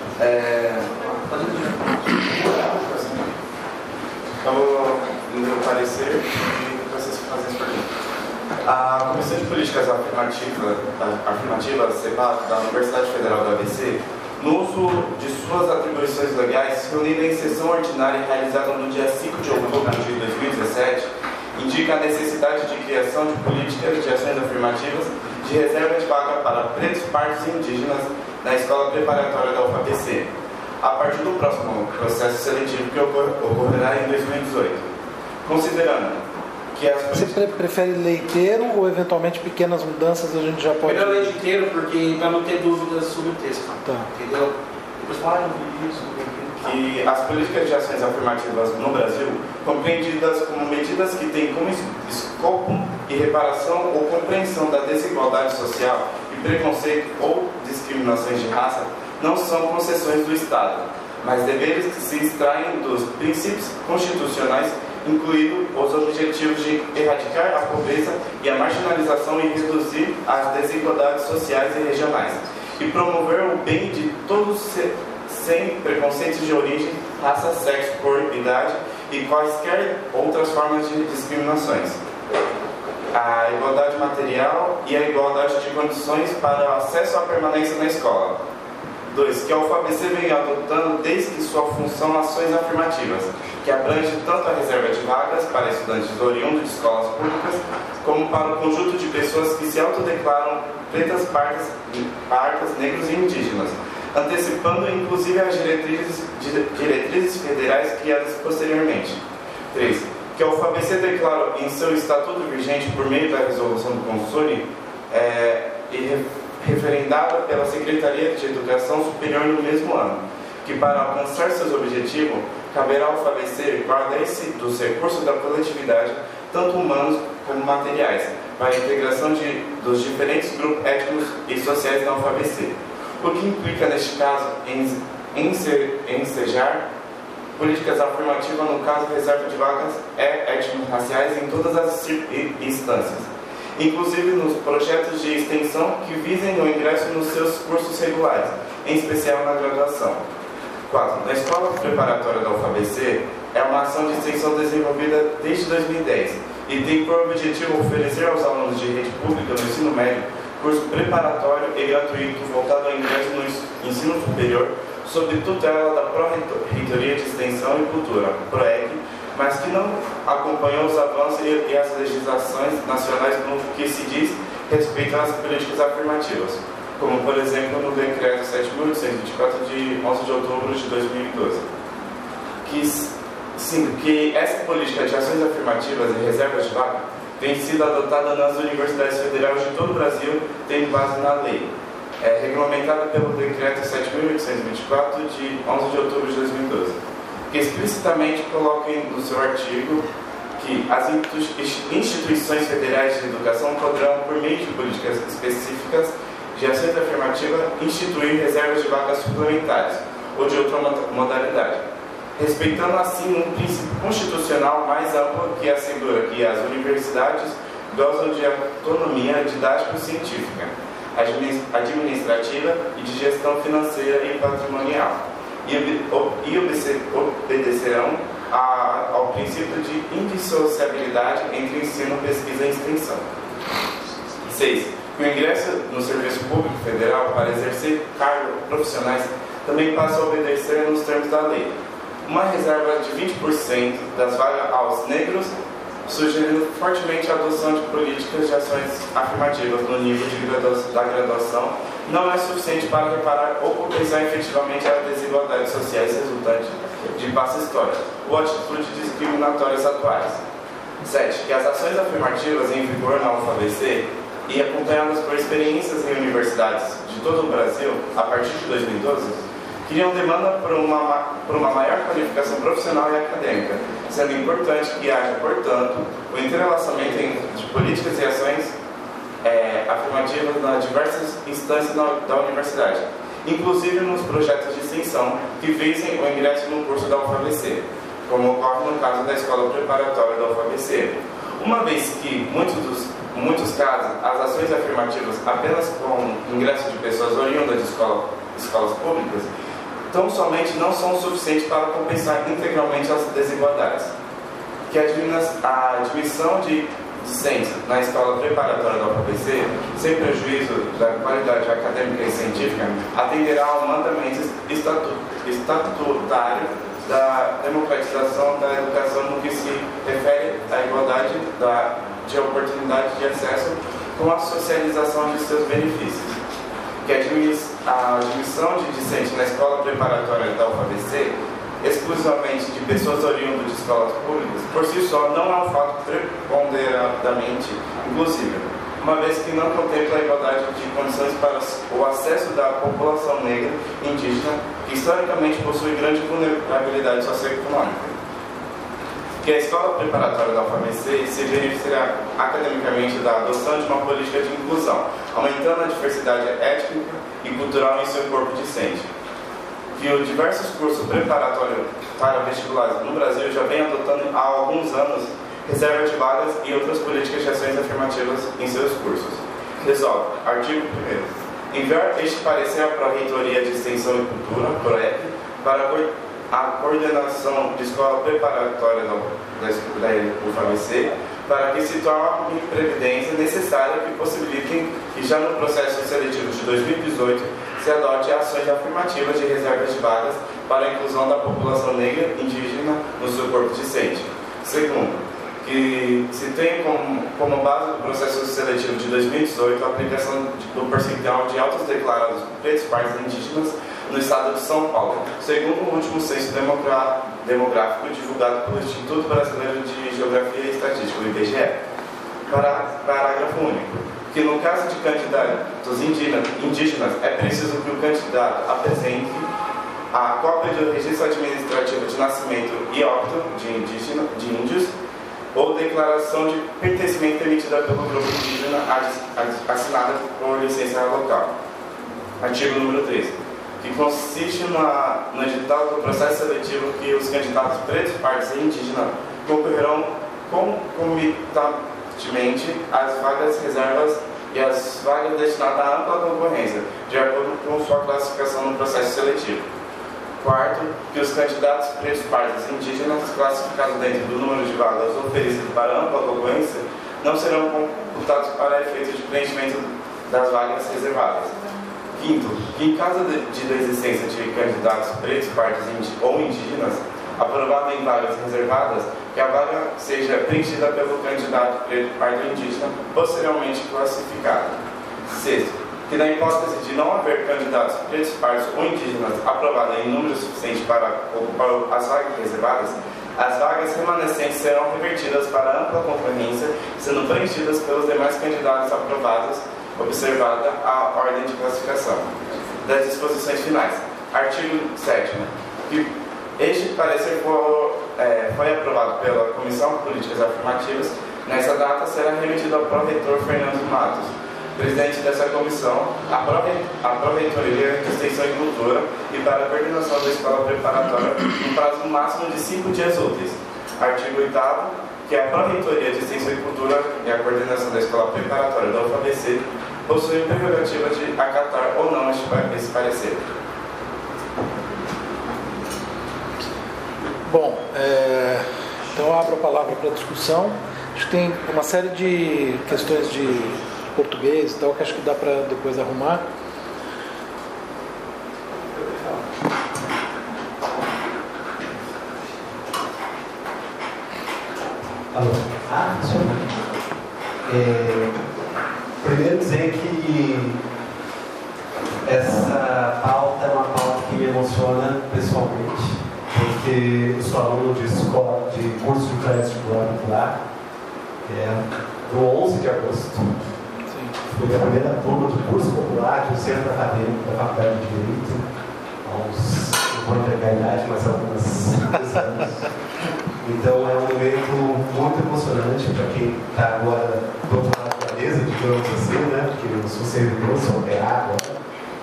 Vamos no parecer e vocês fazem as perguntas. A Comissão de Políticas Afirmativas, CEPAT, da Universidade Federal do ABC, no uso de suas atribuições legais, reunida em sessão ordinária realizada no dia 5 de outubro de 2017, indica a necessidade de criação de políticas de ações afirmativas de reserva de vaga para pretos, pardos e indígenas na escola preparatória da UFABC, a partir do próximo processo seletivo que ocorrerá em 2018. Considerando que as... Você prefere leiteiro ou eventualmente pequenas mudanças a gente já pode... Melhor leiteiro, porque para não ter dúvidas sobre o texto. Tá. Entendeu? Depois fala, não vi isso, que as políticas de ações afirmativas no Brasil, compreendidas como medidas que têm como escopo e reparação ou compreensão da desigualdade social e preconceito ou discriminações de raça, não são concessões do Estado, mas deveres que se extraem dos princípios constitucionais, incluindo os objetivos de erradicar a pobreza e a marginalização e reduzir as desigualdades sociais e regionais, e promover o bem de todos sem preconceitos de origem, raça, sexo, cor, idade e quaisquer outras formas de discriminações. A igualdade material e a igualdade de condições para o acesso à permanência na escola. 2. Que a UFABC vem adotando desde sua função ações afirmativas, que abrange tanto a reserva de vagas para estudantes oriundos de escolas públicas, como para o conjunto de pessoas que se autodeclaram pretas, pardas, negros e indígenas, antecipando inclusive as diretrizes federais criadas posteriormente. 3. Que a UFABC declara em seu estatuto vigente por meio da resolução do Console e referendada pela Secretaria de Educação Superior no mesmo ano, que para alcançar seus objetivos, caberá ao UFABC guardar-se dos recursos da coletividade, tanto humanos como materiais, para a integração dos diferentes grupos étnicos e sociais na UFABC, o que implica, neste caso, ensejar políticas afirmativas, no caso, reserva de vagas étnico-raciais em todas as instâncias, inclusive nos projetos de extensão que visem o ingresso nos seus cursos regulares, em especial na graduação. 4. Na escola preparatória da UFABC é uma ação de extensão desenvolvida desde 2010 e tem por objetivo oferecer aos alunos de rede pública no ensino médio curso preparatório e gratuito voltado ao ingresso no ensino superior sob tutela da Pró-Reitoria de Extensão e Cultura, PROEC, mas que não acompanhou os avanços e as legislações nacionais no que se diz respeito às políticas afirmativas, como, por exemplo, no Decreto 7.824 de 11 de outubro de 2012, que 5. Que essa política de ações afirmativas e reservas de vaga tem sido adotada nas universidades federais de todo o Brasil, tendo base na lei, regulamentada pelo Decreto 7.824, de 11 de outubro de 2012, que explicitamente coloca no seu artigo que as instituições federais de educação poderão, por meio de políticas específicas de ações afirmativas, instituir reservas de vagas suplementares ou de outra modalidade, respeitando assim um princípio constitucional mais amplo que assegura que as universidades gozam de autonomia didático-científica, administrativa e de gestão financeira e patrimonial, e obedecerão ao princípio de indissociabilidade entre ensino, pesquisa e extensão. 6. O ingresso no serviço público federal para exercer cargos profissionais também passa a obedecer nos termos da lei. Uma reserva de 20% das vagas aos negros, sugerindo fortemente a adoção de políticas de ações afirmativas no nível da graduação, não é suficiente para reparar ou compensar efetivamente as desigualdades sociais resultantes de passa história ou atitudes discriminatórias atuais. 7. Que as ações afirmativas em vigor na UFABC e acompanhadas por experiências em universidades de todo o Brasil a partir de 2012, criam demanda por uma maior qualificação profissional e acadêmica, sendo importante que haja, portanto, o entrelaçamento de políticas e ações afirmativas nas diversas instâncias da universidade, inclusive nos projetos de extensão que visem o ingresso no curso da UFABC, como ocorre no caso da Escola Preparatória da UFABC, uma vez que, em muitos casos, as ações afirmativas apenas com ingresso de pessoas oriundas de escolas públicas tão somente não são suficientes para compensar integralmente as desigualdades. Que a admissão de discentes na escola preparatória da UFABC, sem prejuízo da qualidade acadêmica e científica, atenderá ao mandamento estatutário da democratização da educação no que se refere à igualdade de oportunidade de acesso com a socialização de seus benefícios. Que a admissão de discente na escola preparatória da UFABC, exclusivamente de pessoas oriundas de escolas públicas, por si só não é um fato preponderantemente inclusivo, uma vez que não contempla a igualdade de condições para o acesso da população negra e indígena, que historicamente possui grande vulnerabilidade socioeconômica. Que a escola preparatória da UFABC se beneficiará academicamente da adoção de uma política de inclusão, aumentando a diversidade étnica e cultural em seu corpo discente. Que os diversos cursos preparatórios para vestibulares no Brasil já vem adotando há alguns anos reserva de vagas e outras políticas de ações afirmativas em seus cursos. Resolve. Artigo 1º. Enviar este parecer à Pró-Reitoria de Extensão e Cultura, PROEC, para a coordenação de escola preparatória da UFABC, para que se torne previdência necessária que possibilitem que já no processo seletivo de 2018 se adote ações afirmativas de reservas de vagas para a inclusão da população negra indígena no seu corpo discente. Segundo, que se tenha como base do processo seletivo de 2018 a aplicação do percentual de autos declarados pretos, pardos e indígenas no estado de São Paulo, segundo o último censo demográfico divulgado pelo Instituto Brasileiro de Geografia e Estatística, o IBGE. Parágrafo único. Que no caso de candidatos indígenas, é preciso que o candidato apresente a cópia do registro administrativo de nascimento e óbito de índios ou declaração de pertencimento emitida pelo grupo indígena assinada por licença local. Artigo número 13. Que consiste no edital do processo seletivo que os candidatos pretos, pardos e indígenas concorrerão concomitantemente às vagas reservas e às vagas destinadas à ampla concorrência, de acordo com sua classificação no processo seletivo. Quarto, que os candidatos pretos, pardos e indígenas classificados dentro do número de vagas oferecido para ampla concorrência não serão computados para efeito de preenchimento das vagas reservadas. Quinto, que em caso de existência de candidatos pretos, pardos ou indígenas aprovado em vagas reservadas, que a vaga seja preenchida pelo candidato preto, pardo ou indígena posteriormente classificado. Sexto, que na hipótese de não haver candidatos pretos, pardos ou indígenas aprovados em número suficiente para ocupar as vagas reservadas, As vagas remanescentes serão revertidas para ampla concorrência, sendo preenchidas pelos demais candidatos aprovados, observada a ordem de classificação. Das disposições finais. Artigo 7º. Este parecer foi aprovado pela Comissão de Políticas Afirmativas. Nessa data será remetido ao pró-reitor Fernando Matos, presidente dessa comissão, a Pró-Reitoria de Extensão e Cultura e para a coordenação da escola preparatória em prazo máximo de 5 dias úteis. Artigo 8º, que a Pró-Reitoria de Extensão e Cultura e a coordenação da escola preparatória da UFABC possuem prerrogativa de acatar ou não esse parecer. Bom, então eu abro a palavra para discussão. Acho que tem uma série de questões de português e tal, que acho que dá para depois arrumar. Alô? Primeiro dizer que essa pauta é uma pauta que me emociona pessoalmente, porque eu sou aluno de escola, de curso de pré-vestibular popular, no 11 de agosto. Fui a primeira turma do curso popular de um centro acadêmico da Faculdade de Direito, não vou entregar a idade, mas há alguns anos. Então é um evento muito emocionante para quem está agora do outro lado da mesa, digamos assim, né? Porque eu sou servidor, sou operário agora.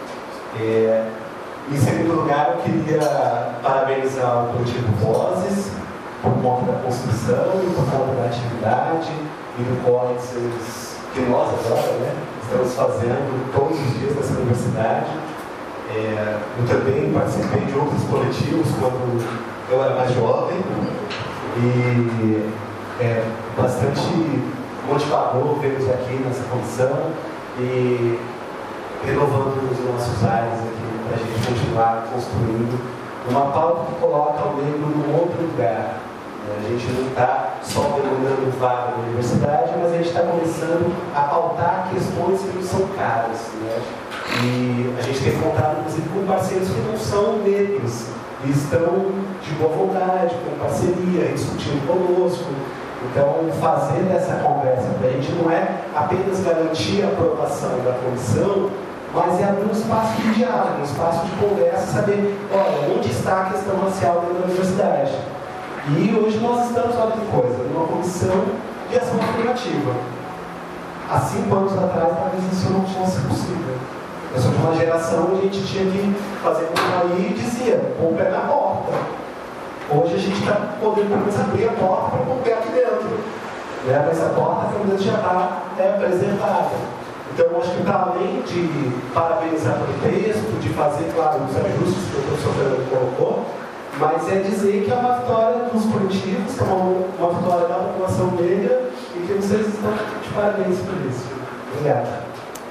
Em segundo lugar, eu queria parabenizar o coletivo Vozes por conta da construção e por conta da atividade e do corre que nós agora, né, estamos fazendo todos os dias nessa universidade. Eu também participei de outros coletivos quando eu era mais jovem e é bastante motivador vermos aqui nessa comissão e renovando os nossos ares aqui para a gente continuar construindo uma pauta que coloca o negro num outro lugar. A gente não está só demandando vaga na universidade, mas a gente está começando a pautar questões que nos são caras, né? E a gente tem contado, inclusive, com parceiros que não são negros e estão de boa vontade, com parceria, discutindo conosco. Então, fazer essa conversa para a gente não é apenas garantir a aprovação da comissão, mas é abrir um espaço de diálogo, um espaço de conversa, saber, olha, onde está a questão racial dentro da universidade. E hoje nós estamos, olha que coisa, numa comissão de ação afirmativa. Há 5 anos atrás, talvez isso não fosse possível. Eu sou de uma geração onde a gente tinha que fazer como aí e dizia, pôr o pé na porta. Hoje a gente está podendo pelo menos abrir a porta para pôr o pé aqui dentro. Né? Mas a porta pelo menos já está preservada. Então, eu acho que para além de parabenizar pelo texto, de fazer, claro, os ajustes que o professor Fernando colocou, mas é dizer que é uma vitória dos coletivos, que é uma vitória da população negra e que vocês estão de parabéns por isso. Obrigado.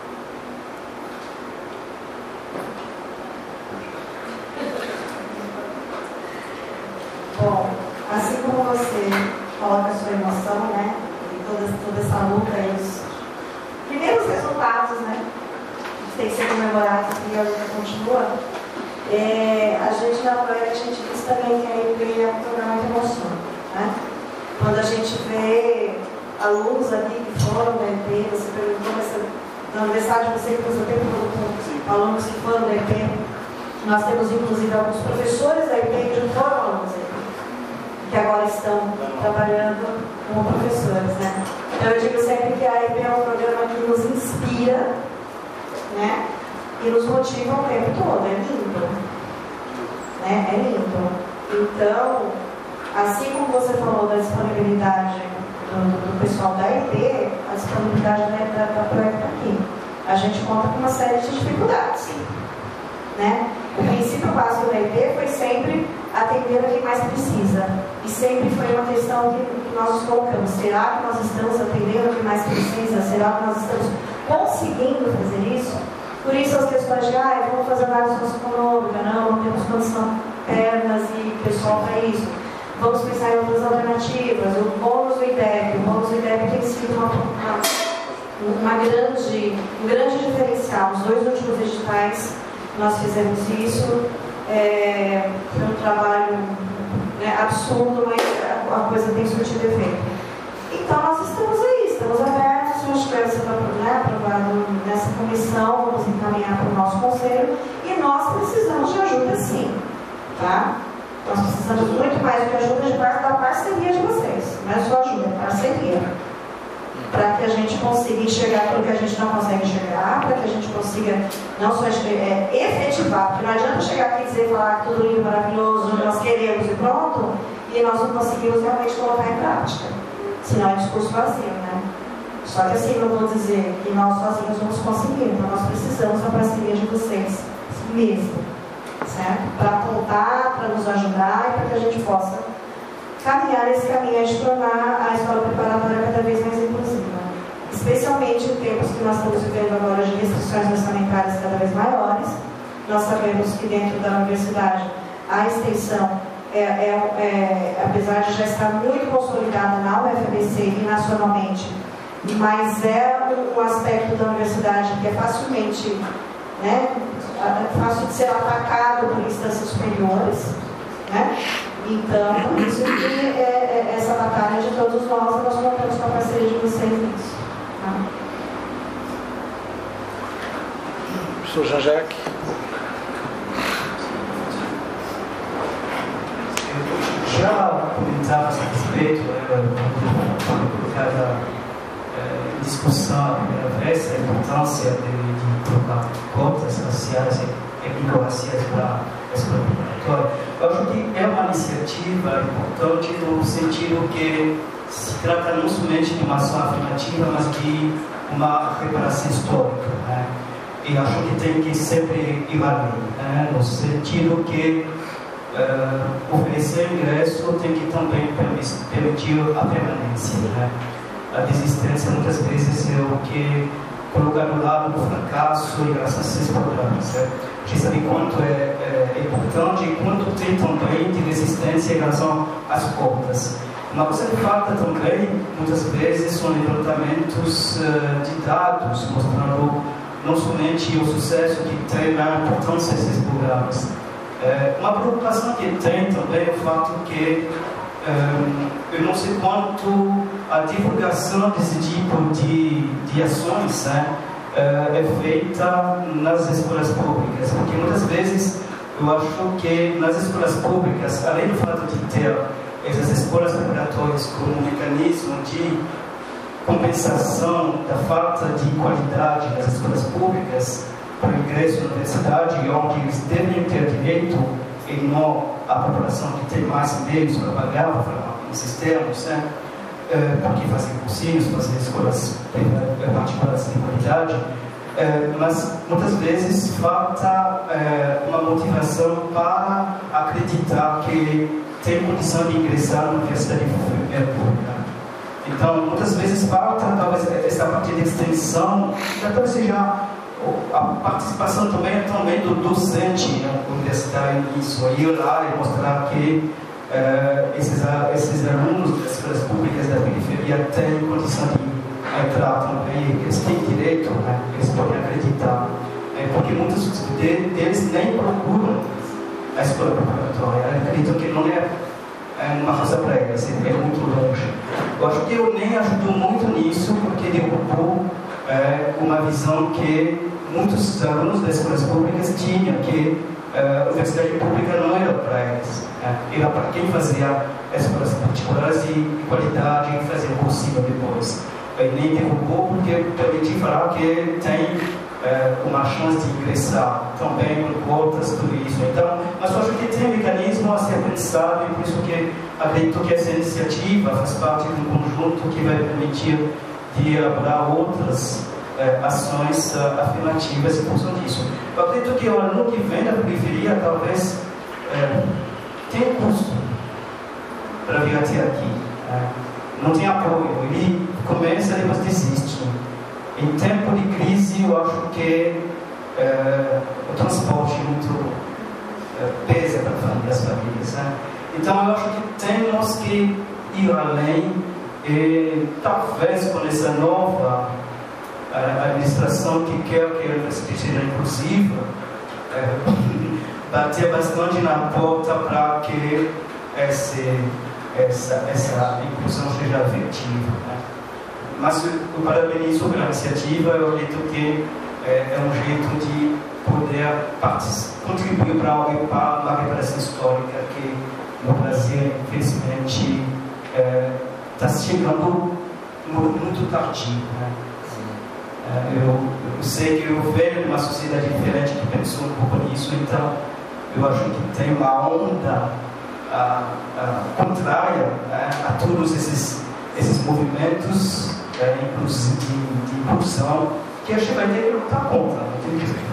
Bom, assim como você coloca a sua emoção, né, e toda essa luta e os primeiros resultados, né, que tem que ser comemorados e a luta continua, a gente na Proec, a gente diz também que a EP é um programa de emoção, né? Quando a gente vê alunos aqui que foram da EP, você perguntou, mas na universidade você cruza o tempo todo com alunos que foram da EP, nós temos inclusive alguns professores da EP que já foram alunos da EP, que agora estão trabalhando como professores, né? Então eu digo sempre que a EP é um programa que nos inspira, né? E nos motiva o tempo todo, é lindo, né? É lindo. Então, assim como você falou da disponibilidade do pessoal da EP, a disponibilidade da Proec aqui, a gente conta com uma série de dificuldades, né? O princípio básico da EP foi sempre atender a quem mais precisa. E sempre foi uma questão que nós nos colocamos. Será que nós estamos atendendo a quem mais precisa? Será que nós estamos conseguindo fazer isso? Por isso as questões de, vamos fazer análise socioeconômica, não temos condição internas e pessoal para isso. Vamos pensar em outras alternativas. O bônus do IDEB tem sido um grande diferencial. Os 2 últimos editais nós fizemos isso. Foi um trabalho né, absurdo, mas a coisa tem surtido efeito. Então nós estamos aí, estamos abertos, eu espero ser aprovado nessa comissão, vamos encaminhar para o nosso conselho, e nós precisamos de ajuda sim, tá? Nós precisamos muito mais de ajuda de parte da parceria de vocês, não é só ajuda, é parceria. Para que a gente consiga enxergar aquilo que a gente não consegue enxergar, para que a gente consiga não só efetivar, porque não adianta chegar aqui e dizer, falar que tudo lindo, maravilhoso, nós queremos e pronto, e nós não conseguimos realmente colocar em prática. Senão é discurso vazio, né? Só que assim, não vou dizer que nós sozinhos vamos conseguir, então nós precisamos da parceria de vocês mesmo, certo? Para apontar, para nos ajudar e para que a gente possa caminhar nesse caminho de tornar a escola preparatória cada vez mais inclusiva. Especialmente em tempos que nós estamos vivendo agora de restrições orçamentárias cada vez maiores. Nós sabemos que dentro da universidade a extensão, apesar de já estar muito consolidada na UFABC e nacionalmente, mas é um aspecto da universidade que é facilmente, né, fácil de ser atacado por instâncias superiores, né? Então, por isso que essa batalha de todos nós contamos com a parceria de vocês nisso. Tá? Professor Jean-Jacques. Já comentava a respeito, quando colocava em discussão a primeira vez a importância de colocar cotas raciais e étnico-raciais para a escola preparatória. Eu acho que é uma iniciativa importante no sentido que se trata não somente de uma ação afirmativa, mas de uma reparação histórica, né? E acho que tem que sempre ir além, né? No sentido que oferecer ingresso tem que também permitir a permanência, né? A desistência muitas vezes é o que coloca no lado do fracasso em relação a esses programas, né? A gente sabe quanto é importante e quanto tem também de resistência em relação às cotas. Uma coisa que falta também, muitas vezes, são levantamentos de dados, mostrando não somente o sucesso que tem na importância desses programas. Uma preocupação que tem também é o fato que eu não sei quanto a divulgação desse tipo de ações, né, é feita nas escolas públicas, porque muitas vezes eu acho que nas escolas públicas, além do fato de ter essas escolas preparatórias como um mecanismo de compensação da falta de qualidade nas escolas públicas para o ingresso na universidade, onde eles devem ter direito e não a população que tem mais meios para pagar para esses termos, né? Porque fazer cursinhos, fazer escolas particulares de qualidade, mas muitas vezes falta uma motivação para acreditar que tem condição de ingressar na universidade pública. Então, muitas vezes falta talvez essa parte de extensão, talvez seja a participação também do docente universitário nisso, ir lá e mostrar que esses alunos das escolas públicas da periferia têm condição de entrar também, eles têm direito, né? Eles podem acreditar, porque muitos deles nem procuram a escola preparatória, acreditam que não é uma coisa para eles, é muito longe. Eu acho que eu nem ajudo muito nisso, porque derrubou uma visão que muitos alunos das escolas públicas tinham, que a universidade pública não era para eles, era para quem fazia escolas particulares de qualidade e fazia possível depois. E nem derrubou porque permitiu falar que tem uma chance de ingressar também com cotas, tudo isso. Então, mas eu acho que tem um mecanismo a ser pensado e por isso que acredito que essa iniciativa faz parte de um conjunto que vai permitir de elaborar outras ações afirmativas em função disso. Eu acredito que o aluno que vem da periferia talvez tenha custo para vir até aqui. Não tem apoio, ele começa e depois desiste. Em tempo de crise, eu acho que o transporte muito pesa para as famílias. Né? Então, eu acho que temos que ir além e talvez com essa nova administração que quer que a universidade seja inclusiva, bater bastante na porta para que essa inclusão seja efetiva. Né? Mas eu parabenizo pela iniciativa, eu acredito que é um jeito de poder contribuir para uma reparação histórica que no Brasil, infelizmente, está chegando muito tardio. Né? Eu sei que eu venho de uma sociedade diferente que pensou um pouco nisso, então eu acho que tem uma onda contrária a todos esses movimentos de inclusão que a Chevalier não está contra, não tem que.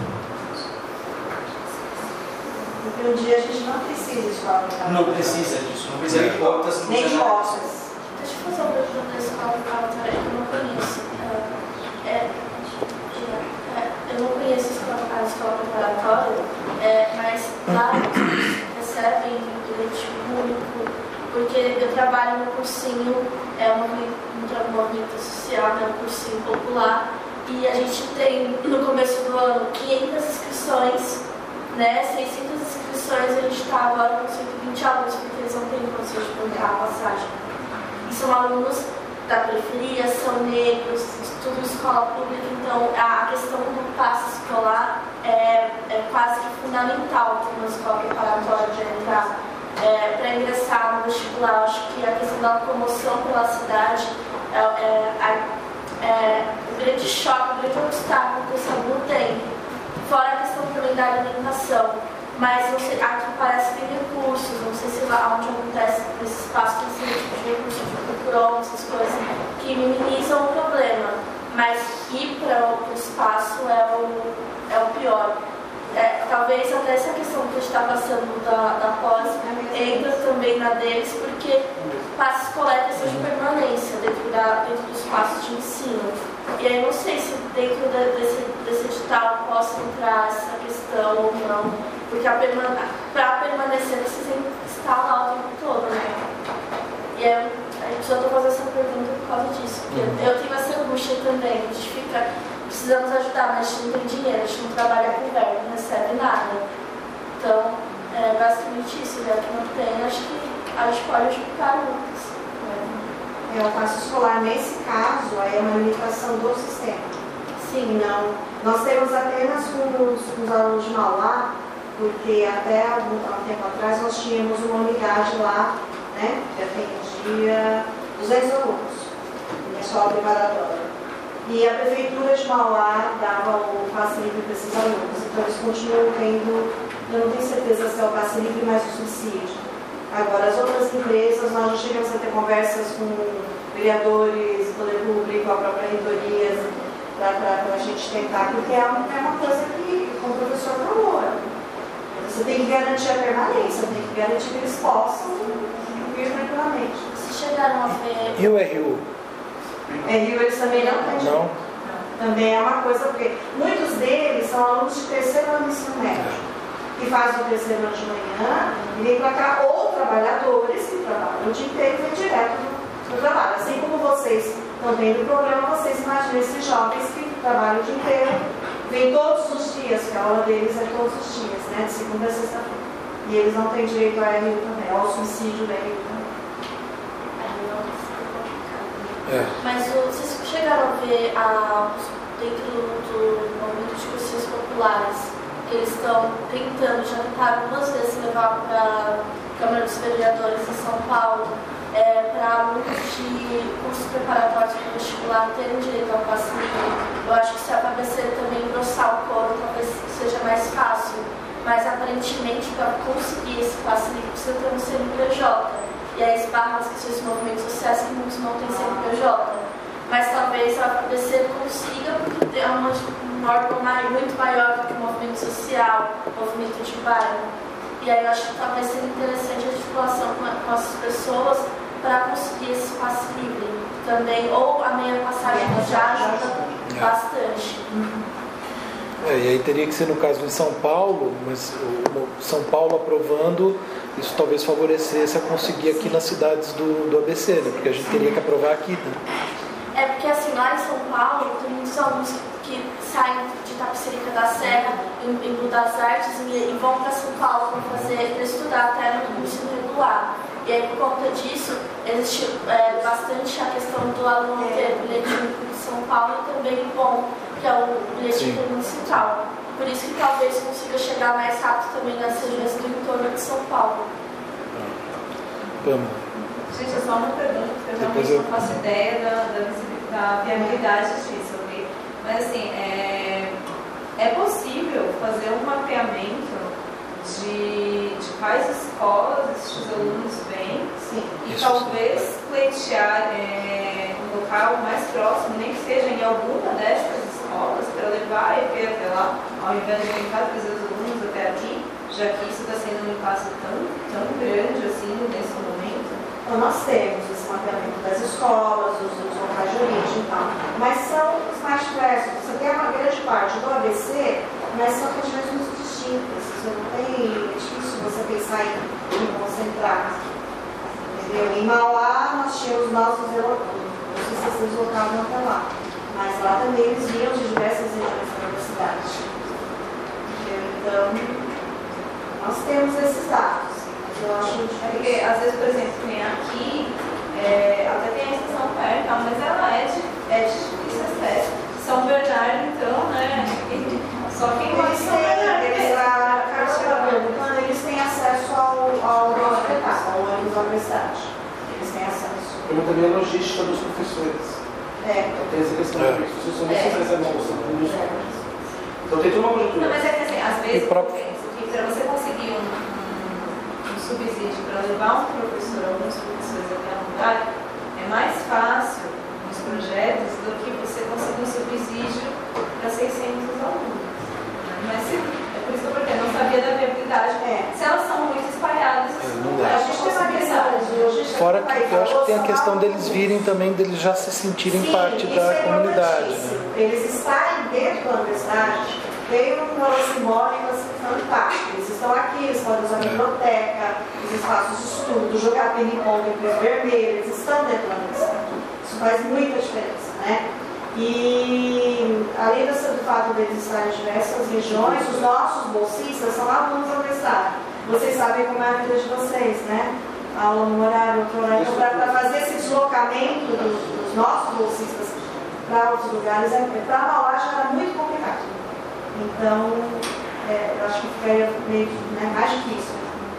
Porque um dia a gente não precisa de escola preparatória. Não precisa disso, não precisa de cotas. Nem de cotas. Deixa eu fazer uma pergunta da escola preparatória que eu não conheço. Eu não conheço a escola preparatória, mas lá eles recebem bilhete único, porque eu trabalho no cursinho, um movimento social, um cursinho popular, e a gente tem no começo do ano 500 inscrições, né, 600 inscrições, a gente está agora com 120 alunos, porque eles não têm condições de bancar a passagem. E são alunos da periferia, são negros, estudam escola pública, então a questão do passe escolar é quase que fundamental para uma escola preparatória de entrar. Para ingressar no vestibular, acho que a questão da locomoção pela cidade o grande choque, o grande obstáculo que o aluno tem, fora a questão também da alimentação. Mas não sei, aqui parece que tem recursos, não sei se lá onde acontece nesse espaço tem esse tipo de recursos, tipo PROM, essas coisas, que minimizam o problema. Mas ir para o espaço é o pior. Talvez até essa questão que a gente está passando da pós entra também na deles, porque passes coletas são de permanência dentro do espaço de ensino. E aí não sei se dentro desse edital possa entrar essa questão ou não, porque para permanecer precisa estar lá o tempo todo, né? E aí eu só estou fazendo essa pergunta por causa disso, porque eu tenho essa angústia também, a gente fica, precisamos ajudar, mas a gente não tem dinheiro, a gente não trabalha com verba, não recebe nada. Então, é basicamente isso, já que não tem, acho que a gente pode ajudar muitas. O passe escolar, nesse caso, é uma limitação do sistema. Sim, não. Nós temos apenas com os alunos de Mauá, porque até algum tempo atrás nós tínhamos uma unidade lá, né, que atendia 200 alunos, na escola preparatória. E a prefeitura de Mauá dava o passe livre para esses alunos. Então eles continuam tendo, eu não tenho certeza se é o passe livre, mas o subsídio. Agora, as outras empresas, nós já chegamos a ter conversas com vereadores, poder público, a própria reitoria, para a gente tentar, porque é uma coisa que, como o professor falou, você tem que garantir a permanência, tem que garantir que eles possam vir tranquilamente. Se chegaram a ver... E o RU? RU eles também não têm. Não? Também é uma coisa, porque muitos deles são alunos de terceiro ano do ensino médio, que fazem o terceiro ano de manhã e vêm para cá, ou trabalhadores que trabalham o dia inteiro e vêm direto do trabalho. Assim como vocês estão tendo problema, vocês imaginam esses jovens que trabalham o dia inteiro, vêm todos os dias, que a aula deles é todos os dias, né, de segunda a sexta-feira. E eles não têm direito a RU também, ao subsídio da RU também. Mas vocês chegaram a ver dentro do movimento de cursinhos populares, eles estão tentando, já tentaram algumas vezes levar para a Câmara dos Vereadores em São Paulo, para alunos de cursos preparatórios para o vestibular terem direito ao passe livre. Eu acho que se a FABC também engrossar o coro, talvez seja mais fácil. Mas aparentemente, para conseguir esse passe livre, precisa ter um CNPJ. E aí esbarra as questões de movimentos sociais que muitos não têm CNPJ. Mas talvez a FABC consiga, porque é um órgão muito maior do que o movimento social, o movimento de bairro. E aí eu acho que talvez seja interessante a articulação com essas pessoas para conseguir esse passe livre também, ou a meia passagem já ajuda bastante. E aí teria que ser no caso de São Paulo, mas o São Paulo aprovando, isso talvez favorecesse a conseguir aqui nas cidades do ABC, né? Porque a gente teria que aprovar aqui, né? Porque assim, lá em São Paulo tem muitos alunos que saem de Itapecerica da Serra, em das Artes, e vão para São Paulo para estudar até no ensino regular. E aí, por conta disso, existe bastante a questão do aluno ter bilhete único de São Paulo e também o bom, que é o bilhete intermunicipal. Por isso que talvez consiga chegar mais rápido também nas regiões do entorno de São Paulo. Vamos. Gente, é só uma pergunta, porque eu realmente não faço ideia da viabilidade disso, ok? Mas assim, é possível fazer um mapeamento de quais escolas esses alunos vêm e talvez pleitear um local mais próximo, nem que seja em alguma dessas escolas, para levar a EP até lá, ao invés de tentar trazer os alunos até aqui, já que isso está sendo um impasse tão grande assim nesse momento. Então, nós temos esse mapeamento das escolas, dos locais de origem e tal, mas são smart classrooms. Você tem uma grande parte do ABC, mas são regiões muito distintas. Você não tem, é difícil você pensar em concentrar. Entendeu? Em Mauá, nós tínhamos nossos relatores, não sei se vocês voltavam até lá, mas lá também eles vinham de diversas regiões da cidade. Entendeu? Então, nós temos esses dados. Eu acho porque, às vezes, por exemplo, tem aqui, até tem a estação perto, mas ela é de difícil acesso. São Bernardo, então, né? Só quem vai São Bernardo. Eles têm acesso ao hospital, ao ônibus da universidade. Eles têm acesso. Eu também a logística dos professores. Então tem essa questão de os professores não recebem uma bolsa pública. Então tem toda uma conjuntura. Não, mas é que assim, às vezes eu penso que para você conseguir um subsídio para levar um professor, alguns professores até um lugar, é mais fácil nos projetos do que você conseguir um subsídio para 600 alunos. Mas é por isso que eu perguntei, não sabia da viabilidade. Se elas são muito espalhadas, a gente tem uma questão. Fora que eu acho que tem a questão deles virem também, deles já se sentirem parte da comunidade. Né? Eles estarem dentro da universidade, tem um valor simbólico assim, fantástico. Eles estão aqui, eles podem usar a biblioteca, os espaços de estudo, jogar ping-pong em preto vermelho, eles estão dentro da universidade. Isso faz muita diferença, né? E além do fato deles estarem em diversas regiões, os nossos bolsistas são alunos da universidade. Vocês sabem como é a vida de vocês, né? Aula no horário, outro horário. Então, para fazer esse deslocamento dos nossos bolsistas para outros lugares, para Mauá já era muito complicado. Então, eu acho que ficaria meio mais difícil.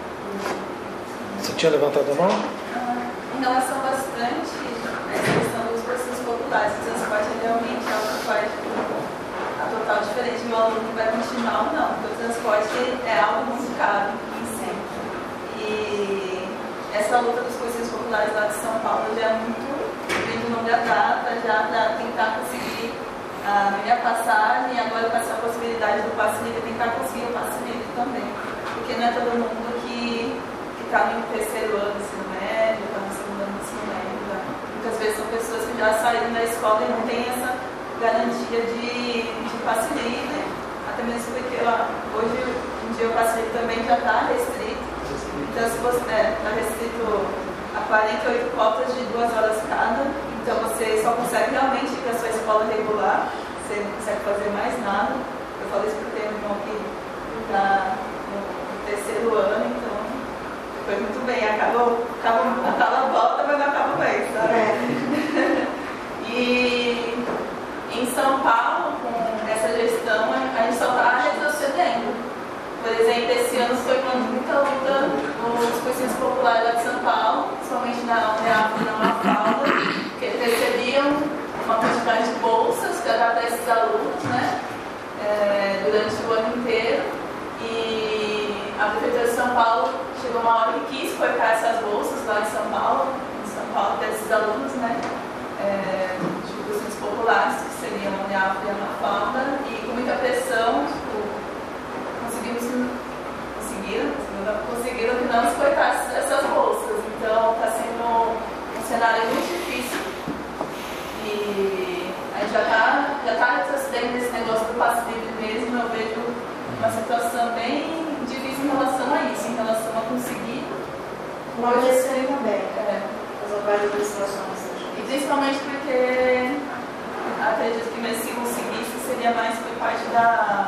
Você tinha levantado a mão? Em relação bastante a essa questão dos cursos populares, o transporte realmente é algo que faz a total diferença de um aluno que vai continuar ou não, porque o transporte é algo muito caro em sempre. E essa luta dos cursos populares lá de São Paulo já é muito de longa data, já para tentar conseguir a minha passagem, e agora com essa possibilidade do passe livre, tentar conseguir o passe livre também. Porque não é todo mundo que está no terceiro ano do ensino médio, está no segundo ano do ensino médio. Muitas vezes são pessoas que já saíram da escola e não têm essa garantia de passe livre, até mesmo porque hoje em dia o passe livre também já está restrito. Então, se você está restrito a 48 cotas de 2 horas cada, então você só consegue realmente ir para a sua escola regular, você não consegue fazer mais nada. Eu falo isso porque tem um irmão que está no terceiro ano, então foi muito bem, acaba a volta, mas não acaba bem, sabe? E em São Paulo, com essa gestão, a gente só está retrocedendo. Por exemplo, esse ano foi muita luta nos cursinhos populares lá de São Paulo, principalmente na UNEAP e na Mafalda, que eles recebiam uma quantidade de bolsas para dar para esses alunos, né, durante o ano inteiro. E a Prefeitura de São Paulo chegou uma hora que quis cortar essas bolsas lá em São Paulo para esses alunos, né, de cursinhos populares, que seriam a UNEAP e a Mafalda, e com muita pressão, conseguiram que não se cortasse essas bolsas. Então está sendo um cenário muito difícil e a gente já está retrocedendo nesse negócio do passe livre mesmo. Eu vejo uma situação bem difícil em relação a isso, em relação a conseguir uma gestão também, as várias situações. E principalmente porque acredito que mesmo se conseguisse seria mais por parte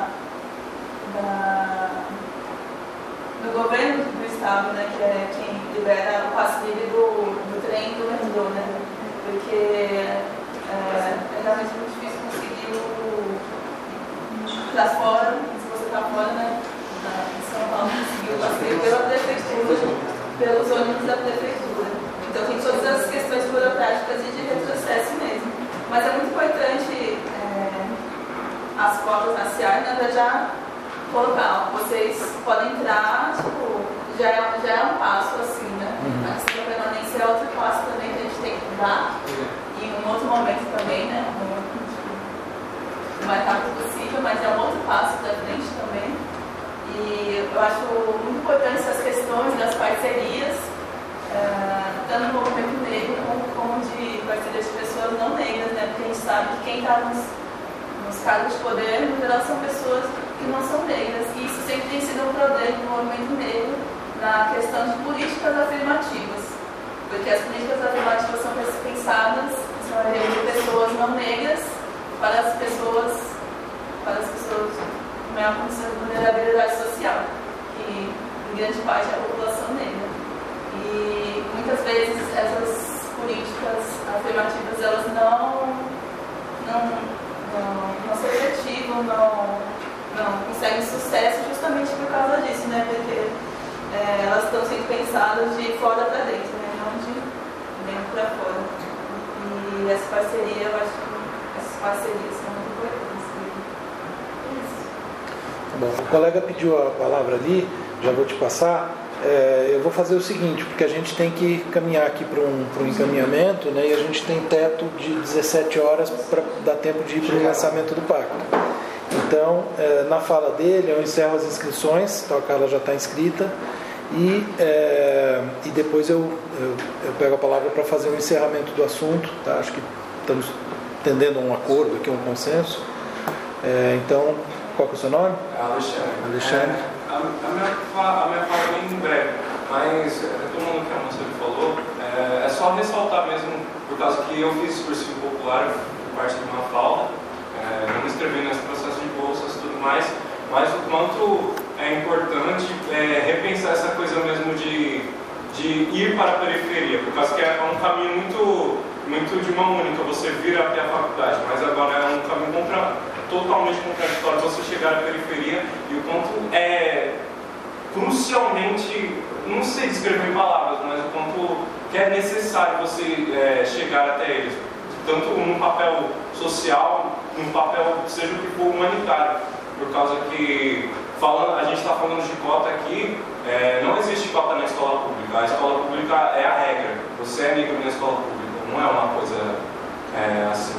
do governo do estado, né, que é quem libera o passe livre do trem e do metrô, né? Porque é realmente muito difícil conseguir para fora, se você está fora, né? Em São Paulo, conseguir o passeio pela prefeitura, pelos ônibus da prefeitura. Então tem todas as questões burocráticas e de retrocesso mesmo. Mas é muito importante as cotas raciais, na verdade, já colocar. Vocês podem entrar, tipo, já é um passo assim, né? A questão da permanência é outro passo também que a gente tem que dar. E em um outro momento também, né? O mais rápido possível, mas é um outro passo da frente também. E eu acho muito importante essas questões das parcerias, tanto no movimento negro como de parcerias de pessoas não negras, né? Porque a gente sabe que quem está nos cargos de poder, no geral, são pessoas que não são negras. E isso sempre tem sido um problema no movimento negro na questão de políticas afirmativas. Porque as políticas afirmativas são pensadas, são de pessoas não negras para as pessoas com maior condição de vulnerabilidade social, que em grande parte é a população negra. E muitas vezes essas políticas afirmativas elas não se efetivam, não conseguem sucesso justamente por causa disso, né? Porque elas estão sendo pensadas de fora para dentro, né? Não de dentro para fora. E essa parceria, eu acho que essas parcerias são muito importantes. Bom, o colega pediu a palavra ali, já vou te passar. Eu vou fazer o seguinte, porque a gente tem que caminhar aqui para um encaminhamento, né, e a gente tem teto de 17 horas para dar tempo de ir para o lançamento do pacto. Então, na fala dele, eu encerro as inscrições, então a Carla já está inscrita, e depois eu pego a palavra para fazer o encerramento do assunto, tá? Acho que estamos tendendo a um acordo aqui, um consenso. Então, qual que é o seu nome? Alexandre. A minha fala é bem breve, mas retomando o que a moça falou, é só ressaltar mesmo, por causa que eu fiz cursinho popular, parte de uma falda, não me inscrevi nesse processo de bolsas e tudo mais, mas o quanto é importante repensar essa coisa mesmo de ir para a periferia, por causa que é um caminho muito de mão única, você vir até a faculdade, mas agora é um caminho totalmente contraditório você chegar à periferia e o quanto é crucialmente, não sei descrever em palavras, mas o quanto que é necessário você chegar até eles, tanto num papel social, num papel seja o que for humanitário, por causa que a gente está falando de cota aqui, não existe cota na escola pública, a escola pública é a regra, você é negro na escola pública, não é uma coisa assim,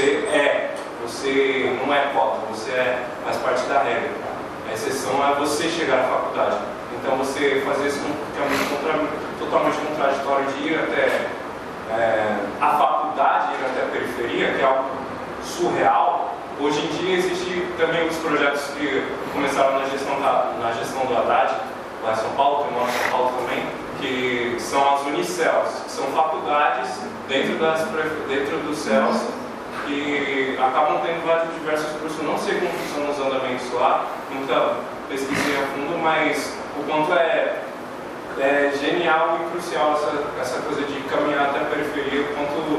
você não é cota, você faz parte da regra. A exceção é você chegar à faculdade. Então você fazer esse caminho totalmente contraditório de ir até a faculdade, ir até a periferia, que é algo surreal. Hoje em dia existe também os projetos que começaram na gestão do Haddad, lá em São Paulo, tem uma em São Paulo também, que são as Unicels, que são faculdades dentro dos CELs, que acabam tendo diversos cursos, não sei como funcionam os andamentos lá, nunca pesquisei a fundo, mas o quanto é genial e crucial essa coisa de caminhar até a periferia, o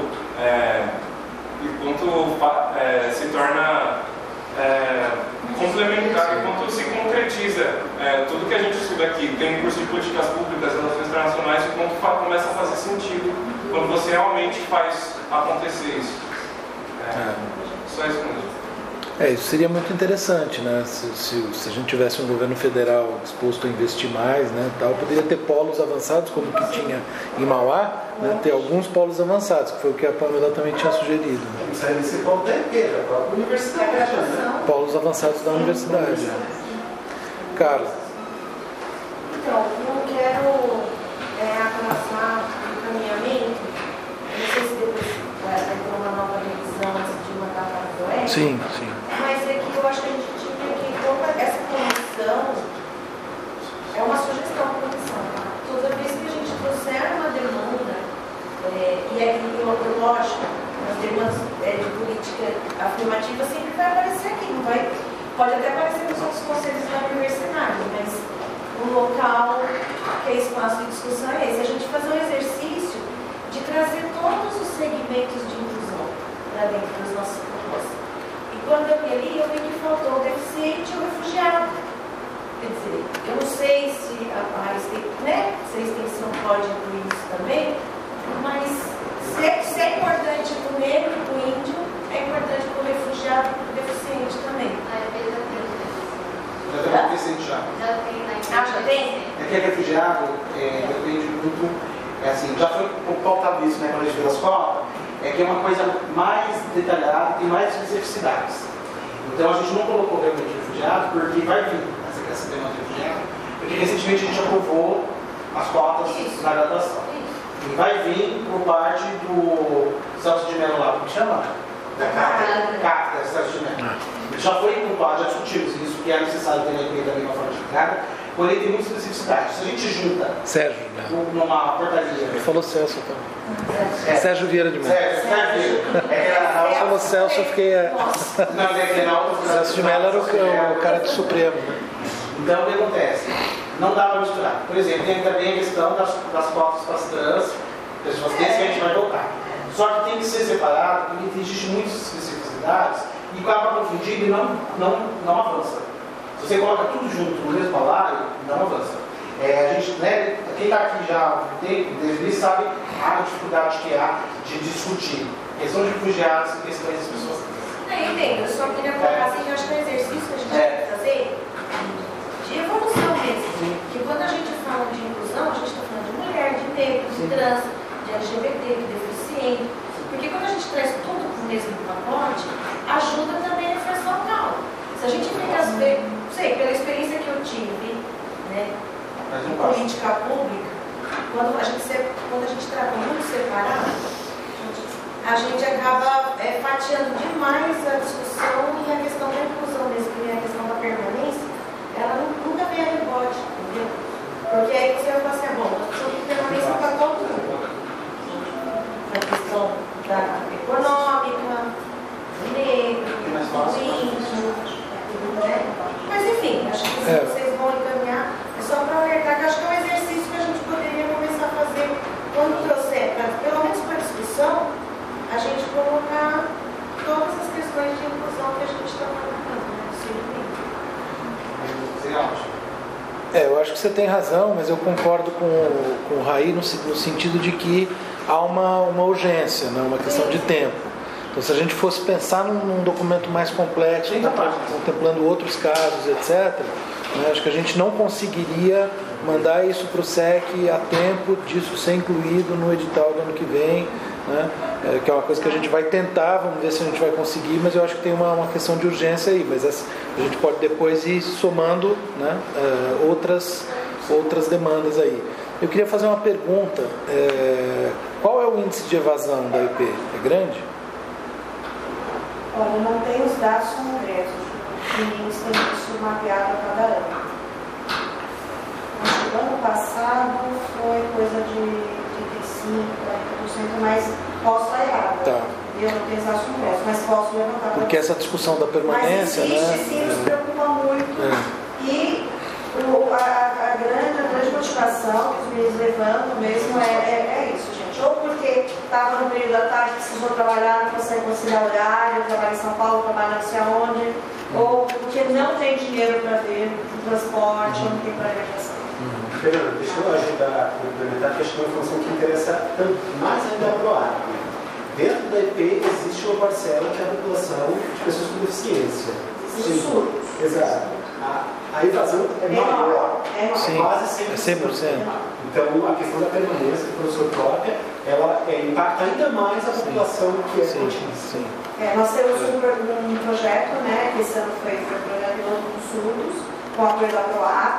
quanto se torna complementar, e quanto se concretiza tudo que a gente estuda aqui. Tem um curso de políticas públicas, relações internacionais, e quanto começa a fazer sentido quando você realmente faz acontecer isso. Só isso mesmo. Isso seria muito interessante, né? Se a gente tivesse um governo federal disposto a investir mais, né, tal, poderia ter polos avançados, como que tinha em Mauá, né, ter alguns polos avançados, que foi o que a Pamela também tinha sugerido. Né? Esse polo tem o quê? Da própria universidade, né? Polos avançados da universidade. Carla. Então, eu quero abraçar o encaminhamento, não sei se depois vai ter uma nova revisão antes de mandar para a FOE. Sim. Mas é que eu acho que a gente tinha que, essa comissão, é uma sugestão para a comissão. Toda vez que a gente trouxer uma demanda, lógico, as demandas de política afirmativa sempre vai aparecer aqui, não vai, pode até aparecer nos outros conselhos da universidade, mas o local que é espaço de discussão é esse. A gente fazer um exercício de trazer todos os segmentos de inclusão para dentro das nossas propostas. E quando eu li, eu vi que faltou o deficiente e o refugiado. Quer dizer, eu não sei se se a extensão pode incluir isso também, mas se é importante para o negro e para o índio, é importante para o refugiado e para o deficiente também. Já tem um deficiente já. Já tem? É que é refugiado, depende muito, assim, já foi pautado isso, né, quando a gente fez as cotas, é que é uma coisa mais detalhada, tem mais especificidades. Então a gente não colocou realmente refugiado, porque vai vir essa demanda de refugiado, porque recentemente a gente aprovou as cotas na graduação. E vai vir por parte do Celso de Mello lá, como chama? Da cátedra Celso de Mello. Já foi culpado, já discutimos isso, que é necessário ter na IP também uma forma de cátedra, porém tem muita especificidade. Se a gente junta Sérgio, né? Numa portaria. Ele falou Celso também. Sérgio Vieira de Mello. Sérgio Vieira. Ele falou Celso, eu fiquei. Celso de Mello era o cara do Supremo. Né? Então o que acontece? Não dá para misturar. Por exemplo, tem também a questão das cotas para as trans, pessoas trans, que a gente vai voltar. Só que tem que ser separado, porque existe muitas especificidades e acaba confundindo e não avança. Se você coloca tudo junto no mesmo balaio, não avança. A gente, né, quem está aqui já há um tempo, desde sabe a dificuldade que há de discutir questão de refugiados e questões das pessoas trans. Eu entendo, eu só queria colocar assim, que eu acho que é um exercício que a gente vai fazer de evolução mesmo. Que quando a gente fala de inclusão, a gente está falando de mulher, de negro, de trans, de LGBT, de deficiente. Porque quando a gente traz tudo para o mesmo pacote, ajuda também a reforçar o local. Se a gente fica, pela experiência que eu tive, né, em política pública, quando a gente trata muito separado, a gente acaba fatiando demais a discussão e a questão da inclusão mesmo, que é a questão da permanência, ela nunca vem a rebote, entendeu? Porque aí você vai falar assim, bom, nós precisamos de permanência para todo mundo. A questão econômica, do negro, do índio, né? Mas enfim, acho que se vocês vão encaminhar, é só para alertar que acho que é um exercício que a gente poderia começar a fazer quando trouxer, pelo menos para discussão, a gente colocar todas as questões de inclusão que a gente está colocando, né? Eu acho que você tem razão, mas eu concordo com o Raí no sentido de que há uma urgência, né? Uma questão de tempo. Então, se a gente fosse pensar num documento mais complexo, contemplando outros casos, etc., né, acho que a gente não conseguiria mandar isso para o SEC a tempo disso ser incluído no edital do ano que vem, né, que é uma coisa que a gente vai tentar, vamos ver se a gente vai conseguir, mas eu acho que tem uma questão de urgência aí, mas a gente pode depois ir somando, né, outras demandas aí. Eu queria fazer uma pergunta, qual é o índice de evasão da IP? É grande? Olha, eu não tenho os dados concretos, os meninos têm isso mapeado a cada ano. Acho que o ano passado foi coisa de 35%, 40%, mas posso estar errada. Tá. Eu não tenho os dados concretos, mas posso levantar. Porque essa discussão da permanência, mas existe, né? Sim, nos preocupa muito. E a grande motivação que os meninos levantam mesmo é isso, gente. Ou porque estava no período da tarde, precisou trabalhar, não consegue conciliar horário, trabalha em São Paulo, trabalha não sei aonde, ou porque não tem dinheiro para ver o transporte, ou não tem para alimentação. Fernanda, deixa eu ajudar a complementar, que acho que é uma informação que interessa mais ainda a PROAC. Dentro da IP existe uma parcela que é a população de pessoas com deficiência. Sim. Exato. A evasão é maior, quase 100%. Então, a questão da permanência do professor própria, ela impacta ainda mais a população que é contínua. Nós temos um projeto, né, que esse ano foi o projeto Piloto dos Surdos, com o apoio da PROAC,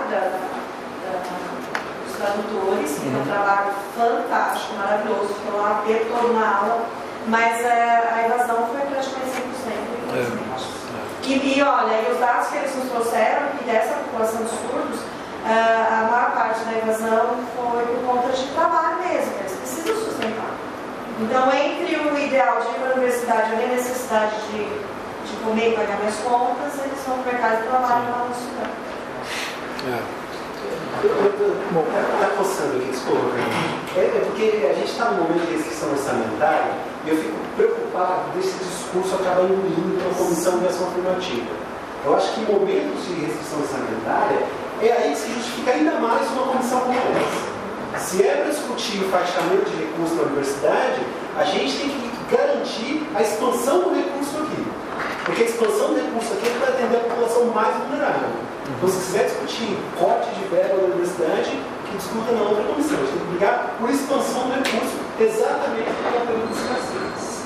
dos tradutores, que é um trabalho fantástico, maravilhoso, foi um aperto todo na aula, mas a evasão foi praticamente 100%. E olha, os dados que eles nos trouxeram, que dessa população de surdos, a maior parte da evasão foi por conta de trabalho mesmo, eles precisam sustentar. Então, entre o ideal de ir para a universidade e a necessidade de comer e pagar minhas contas, eles vão para o mercado de trabalho e vão estudar. Está coçando aqui, desculpa. É porque a gente está num momento de restrição orçamentária e eu fico preocupado desse discurso acabar engolindo para a comissão de ação afirmativa. Eu acho que em momentos de restrição orçamentária é aí que se justifica ainda mais uma comissão como essa. Se é para discutir o fatiamento de recursos para a universidade, a gente tem que garantir a expansão do recurso aqui. Porque a expansão do recurso aqui é para atender a população mais vulnerável. Então, se quiser discutir corte de verba da universidade, que discuta na outra comissão. A gente tem que brigar por expansão do recurso, exatamente porque é a pergunta dos escassez.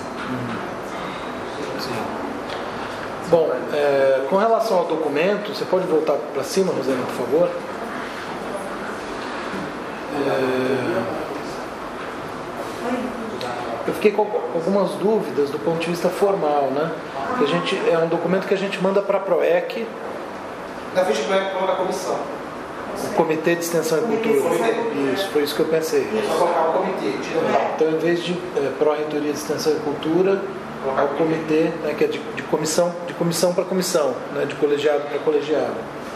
Bom, com relação ao documento, você pode voltar para cima, Rosana, por favor? Eu fiquei com algumas dúvidas do ponto de vista formal, né? Que a gente, é um documento que a gente manda para a PROEC. Da ficha para a comissão. O Comitê de Extensão e Cultura. Isso, foi isso que eu pensei. Só colocar o comitê. Então, em vez de Pró-Reitoria de Extensão e Cultura, ao comitê, né, que é de comissão para comissão, né, de colegiado para colegiado.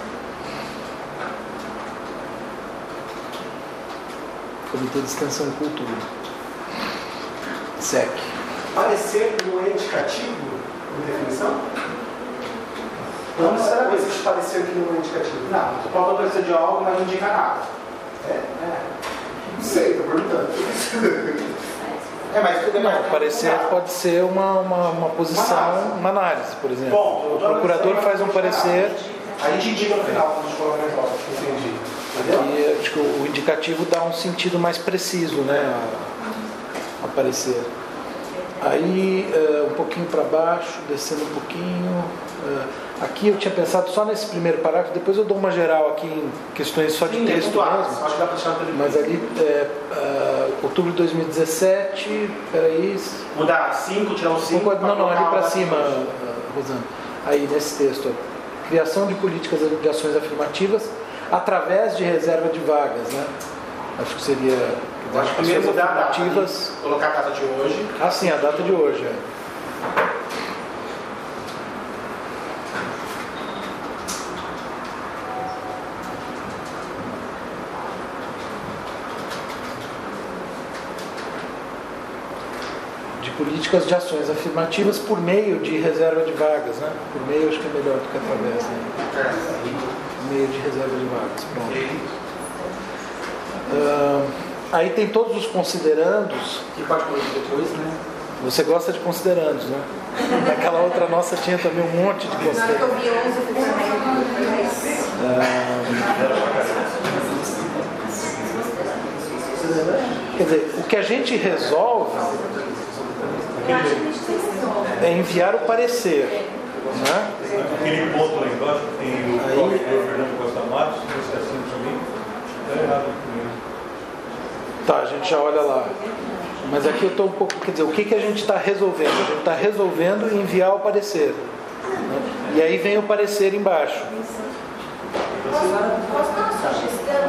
Comitê de Extensão e Cultura. SEC. Parecer não é indicativo de definição? Não necessariamente existe parecer que não é indicativo. Não, você pode aparecer de algo, mas não indica nada. Não sei, estou perguntando. Mas tudo é mais. Não, parecer pode ser uma posição, uma análise, por exemplo. Bom, o procurador faz um parecer. A gente indica no final, quando a gente coloca a resposta. Entendi. E acho que o indicativo dá um sentido mais preciso, né? A parecer. Aí, um pouquinho para baixo, descendo um pouquinho. Aqui eu tinha pensado só nesse primeiro parágrafo, depois eu dou uma geral aqui em questões só de texto mesmo. Acho que dá para deixar tudo. Mas ali, outubro de 2017, peraí. Mudar 5, tirar o 5. Não, ali para cima, Rosana. Aí nesse texto, ó. Criação de políticas de ações afirmativas através de reserva de vagas, né? Acho que seria. Acho que primeiro mudar a data. Colocar a data de hoje. Ah, sim, a data de hoje, De políticas de ações afirmativas por meio de reserva de vagas, né? Por meio acho que é melhor do que através, né? Por meio de reserva de vagas. Pronto. Aí tem todos os considerandos. Que pode pôr depois, né? Você gosta de considerandos, né? Naquela outra nossa tinha também um monte de considerandos. Eu vi 11 Quer dizer, o que a gente resolve é enviar o parecer, né? Aquele ponto lá embaixo tem o próprio Fernando Costa Matos, se assim também, está errado. Tá, a gente já olha lá. Mas aqui eu estou um pouco. Quer dizer, o que a gente está resolvendo? A gente está resolvendo enviar o parecer. Né? E aí vem o parecer embaixo. Posso dar uma sugestão?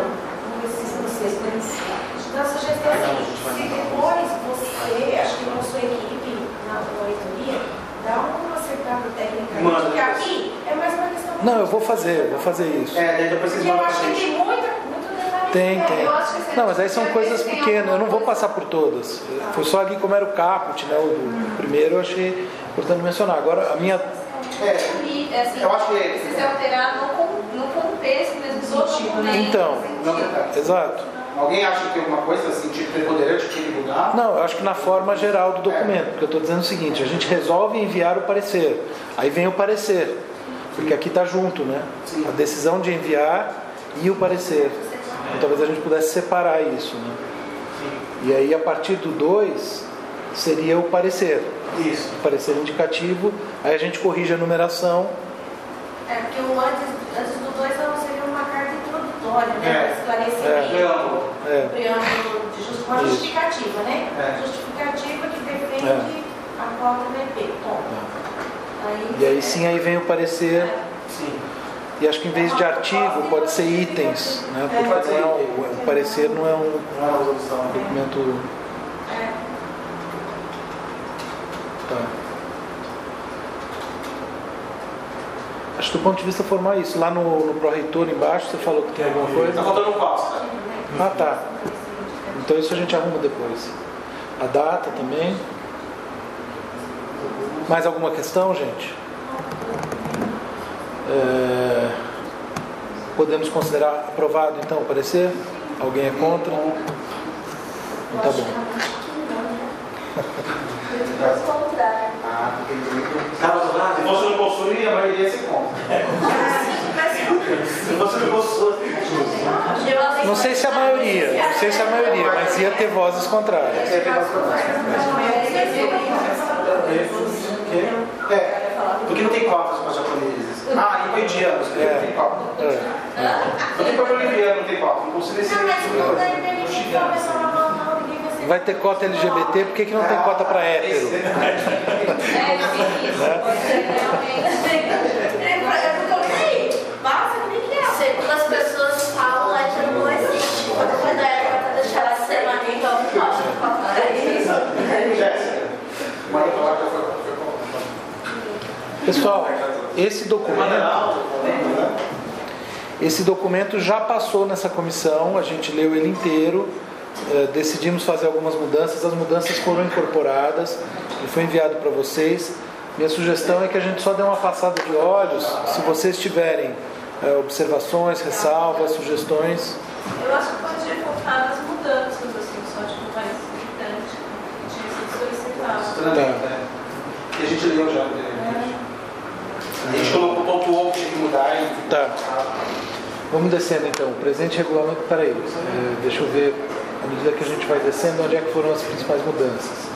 Uma sugestão assim, se depois você, acho que na sua equipe, na reitoria, dá uma acertada técnica, porque aqui é mais uma questão. Não, eu vou fazer isso. Daí depois vocês eu mandam acho pra que gente. tem muito detalhe. Tem. Eu acho que Não, mas aí são coisas pequenas, eu não vou passar por todas. Foi só ali como era o caput, né? O primeiro eu achei importante mencionar. Agora a minha. Eu acho que precisa alterar no contexto mesmo dos outros documentos. Então, exato. Alguém acha que tem alguma coisa assim, tipo preponderante que ele mudar? Não, eu acho que na forma geral do documento, porque eu estou dizendo o seguinte, a gente resolve enviar o parecer, aí vem o parecer, porque aqui está junto, né? A decisão de enviar e o parecer. Então talvez a gente pudesse separar isso, né? E aí a partir do 2 seria o parecer. Isso. O parecer indicativo, aí a gente corrige a numeração. Porque o antes do 2 seria uma carta introdutória, né? Preâmbulo. Uma justificativa, né? Justificativa que defende a pauta do EP. E aí sim, aí vem o parecer. Sim. E acho que em vez de artigo pode ser itens, né? Porque não é o parecer não é um documento. Tá. Acho que do ponto de vista formal é isso. Lá no pró-reitor embaixo você falou que tem alguma coisa? Está faltando um passo, tá? Ah, tá. Então isso a gente arruma depois. A data também. Mais alguma questão, gente? Podemos considerar aprovado então o parecer? Alguém é contra? Então tá bom. Se você não possui, a maioria se compra. Se você não possui. Não sei se a maioria, mas ia ter vozes contrárias. Porque não tem cotas para japoneses. Ah, e indianos, não tem cota. Não tem para boliviano, não tem cota. Não consigo ser. Vai ter cota LGBT, por que não tem cota para hétero? Segundo as pessoas falam, hétero não existe. Quando a época para deixar ela ser maneira, então não Pessoal, esse documento já passou nessa comissão, a gente leu ele inteiro, decidimos fazer algumas mudanças, as mudanças foram incorporadas e foi enviado para vocês. Minha sugestão é que a gente só dê uma passada de olhos, se vocês tiverem observações, ressalvas, sugestões. Eu acho que pode focar nas mudanças, assim, só de um país irritante, que tinha sido solicitado. E a gente leu já. A gente colocou o ponto que tinha que mudar e... Tá. Vamos descendo então. O presente regulamento. Peraí, deixa eu ver, à medida que a gente vai descendo, onde é que foram as principais mudanças.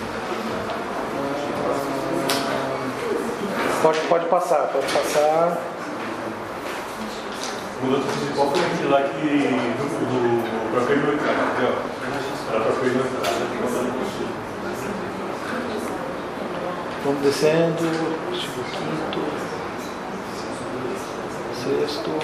Pode passar. Mudança principal foi aquele lá que do próprio mercado, para próprio mercado. Vamos descendo, artigo 5º, 6º.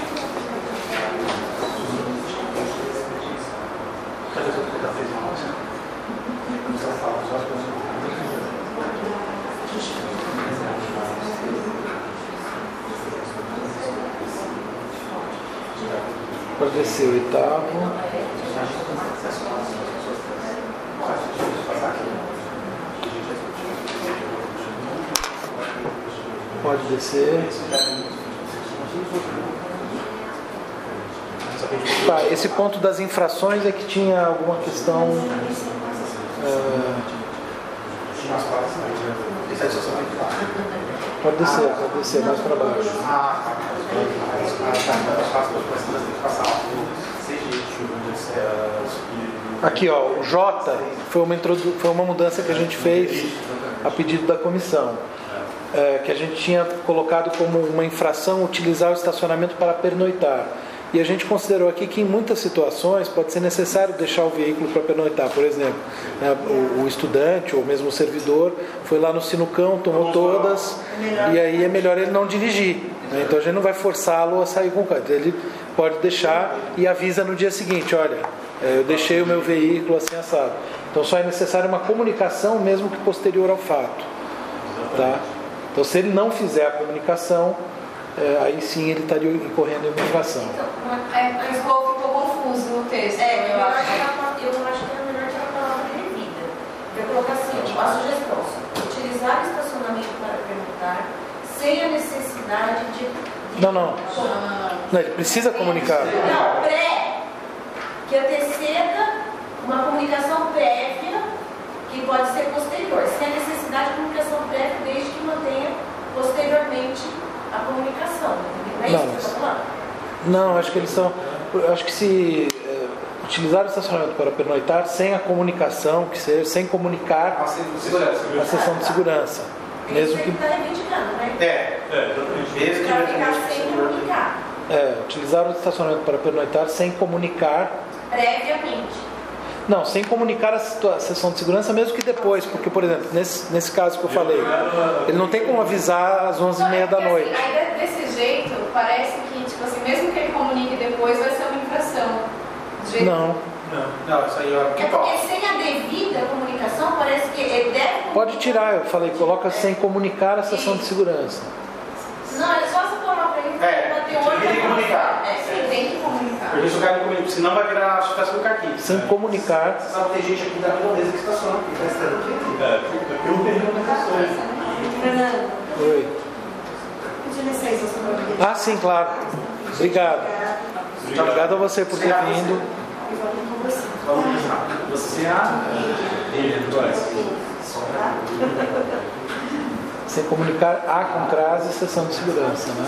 Pode descer o 8º. Pode descer. Tá, esse ponto das infrações é que tinha alguma questão. Pode descer mais para baixo. Aqui, ó, o J foi uma mudança que a gente fez a pedido da comissão. Que a gente tinha colocado como uma infração utilizar o estacionamento para pernoitar. E a gente considerou aqui que em muitas situações pode ser necessário deixar o veículo para pernoitar. Por exemplo, o estudante ou mesmo o servidor foi lá no sinucão, tomou todas, e aí é melhor ele não dirigir. Então a gente não vai forçá-lo a sair com o carro. Ele pode deixar e avisa no dia seguinte: olha, eu deixei o meu veículo assim assado. Então só é necessário uma comunicação mesmo que posterior ao fato. Tá? Então se ele não fizer a comunicação, aí sim ele estaria incorrendo em uma infração. Ficou confuso no texto. Eu acho que é melhor tirar a palavra devida. Eu colocar assim, a sugestão: utilizar o estacionamento para perguntar sem a necessidade de... Não, ele precisa comunicar. Não, que anteceda uma comunicação prévia, que pode ser posterior, sem a necessidade de comunicação prévia, desde que mantenha posteriormente a comunicação. É isso que você está falando? Não, acho que eles são. Acho que se utilizar o estacionamento para pernoitar sem a comunicação, que seja sem comunicar a sessão de segurança. Mesmo que está reivindicando, né? Mesmo para ficar sem comunicar. Utilizar o estacionamento para pernoitar sem comunicar previamente. Não, sem comunicar a sessão de segurança, mesmo que depois, porque, por exemplo, nesse caso que eu falei, ele não tem como avisar às 11h30 da noite. Assim, aí desse jeito, parece que, tipo assim, mesmo que ele comunique depois, vai ser uma infração. Não, isso aí é porque sem a devida comunicação, parece que ele deve... Pode tirar, eu falei, coloca sem comunicar a sessão de segurança. Não, é só se for uma ter outro. Tem que comunicar. Sim, tem que comunicar. Porque se o cara não comunica, senão vai virar estação carquinho. Sem comunicar. Você sabe que tem gente aqui da redondeza que estaciona aqui, tá estando aqui. Eu tenho comunicações. Fernando, Oi. pedir licença, senhor. Ah, sim, claro. Obrigado. Obrigado a você por ter vindo. E volto com você. Vamos começar. Você ele, dois. Sem comunicar a com crase e sessão de segurança, né?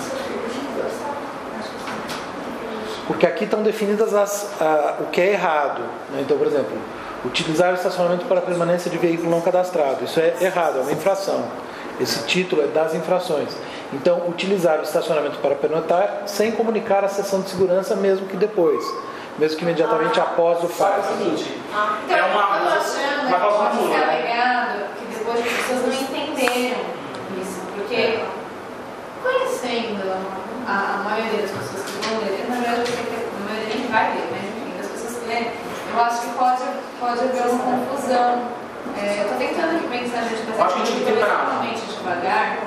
Porque aqui estão definidas o que é errado, né? Então, por exemplo, utilizar o estacionamento para permanência de veículo não cadastrado. Isso é errado, é uma infração. Esse título é das infrações. Então, utilizar o estacionamento para pernoitar sem comunicar a sessão de segurança, mesmo que depois, mesmo que imediatamente após o fato. É o seguinte, Então, é eu uma estou achando que cláusula pode ser nula. alegado que depois as pessoas não entenderam isso, porque conhecendo a maioria das pessoas que vão ler, na verdade eu sei que a maioria nem vai ler, mas enfim, das pessoas que lêem, eu acho que pode haver uma confusão. Eu estou tentando aqui pensar nisso, mas Acho que a gente tem que extremamente devagar,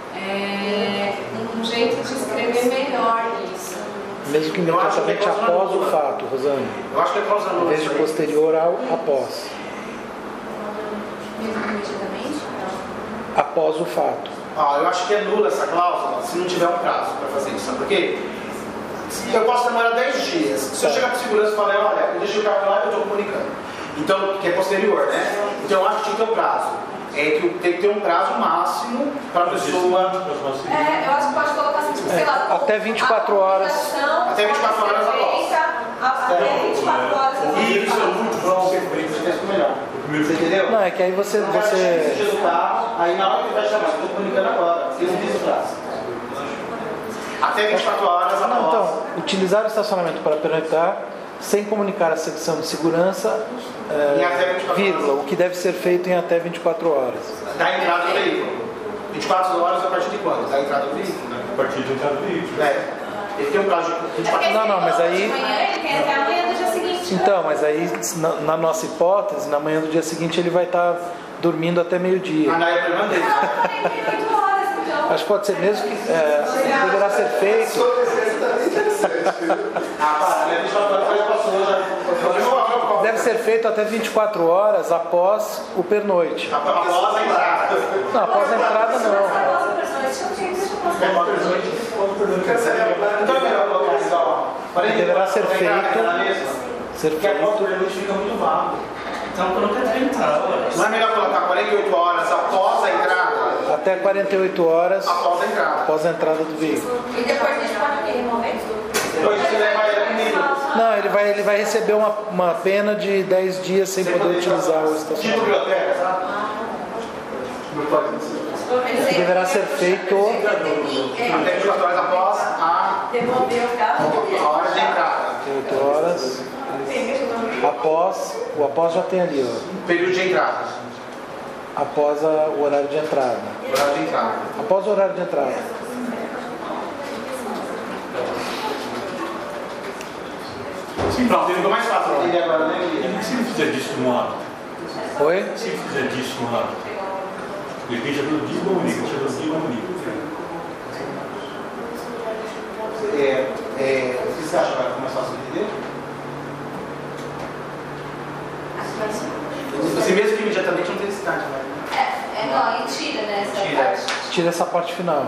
um jeito de escrever melhor isso. Mesmo que imediatamente após o fato, Rosane. Eu acho que é cláusula Em nula. vez de posterior ao após. Mesmo imediatamente? Após o fato. Eu acho que é nula essa cláusula se não tiver um prazo para fazer isso. Sabe por quê? Eu posso demorar 10 dias. Se eu chegar para o segurança e falar, olha, eu deixei o carro lá e eu estou comunicando. Então, que é posterior, né? Então eu acho que tinha que ter um prazo. Que tem que ter um prazo máximo para a pessoa. Eu acho que pode colocar assim, tipo, sei lá, até 24 horas. Até 24 horas após. Até 24 horas após. E isso é muito bom, você fica melhor. Você entendeu? Não, é que aí você... Do carro, aí na hora que vai chamar, estou comunicando agora. Eu não fiz o prazo. Até 24 horas após. Não, então, utilizar o estacionamento para pernoitar sem comunicar a secção de segurança, vírgula, o que deve ser feito em até 24 horas. Da entrada do veículo. 24 horas a partir de quando? Da entrada do veículo, né? A partir da entrada do veículo. Ele tem um prazo de 24 horas. Não, mas aí... Ele tem até amanhã do dia seguinte. Então, mas aí, na nossa hipótese, na manhã do dia seguinte ele vai estar dormindo até meio-dia. Não é problema dele. Acho que pode ser mesmo que deverá ser feito. Deve ser feito até 24 horas após o pernoite. Após a entrada. Não, após a entrada não. Então é melhor colocar isso, ó. Deverá ser feito. Porque após o pernoite fica muito vago. Então coloca 30 horas. Não é melhor colocar 48 horas após a entrada? Até 48 horas após a entrada. Após a entrada do veículo. E depois a gente pode remover? Depois você leva ele comigo. Não, ele vai receber uma pena de 10 dias sem poder utilizar o estacionamento. Tipo biblioteca, sabe? Deverá ser feito até 24 horas após a devolver o carro. A hora de entrada. 8 horas após. O após já tem ali, ó. Período de entrada. Após o horário de entrada. Horário de entrada. Após o horário de entrada. Sim, pronto, ficou mais fácil de entender agora, né? E se ele fizer disso no hábito? Oi? Se ele fizer disso no hábito? De repente já pelo dia comunica, já pelo dia comunica. O que você acha que vai ficar mais fácil de entender? Você mesmo que imediatamente não tem necessidade, né? Não, e tira, né? Essa parte. Tira essa parte final.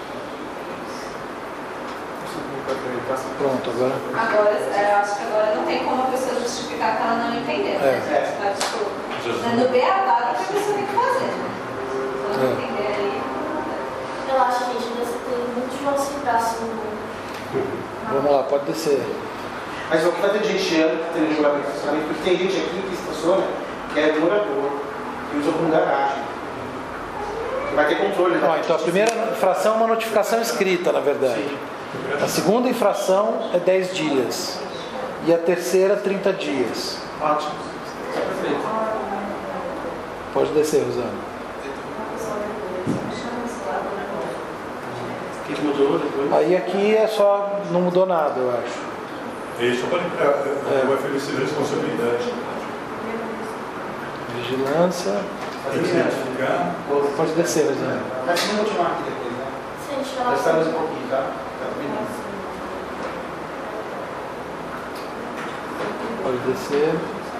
Pronto, agora. Agora, eu acho que agora não tem como a pessoa justificar que ela não entendeu, né? Tá, tipo, no beabá que a pessoa tem que fazer, né? Se ela não entender aí. Eu acho que a gente ainda tem muito de auxiliar Vamos lá, pode descer. Mas o que vai ter gente tendo regulamento de estacionamento, porque tem gente aqui que estaciona que é morador, que usa como garagem. Vai ter controle, né? Então a primeira infração é uma notificação escrita, na verdade. Sim. A segunda infração é 10 dias. E a terceira, 30 dias. Ótimo. Isso é perfeito. Pode descer, Rosana. O que mudou depois? Aí aqui é só, não mudou nada, eu acho. Isso vai oferecer responsabilidade. Vigilância. Tem que se identificar. Pode descer, Rosana. Mas vamos continuar aqui depois, né? Se a gente Dessa mais um pouquinho, tá? Pode descer.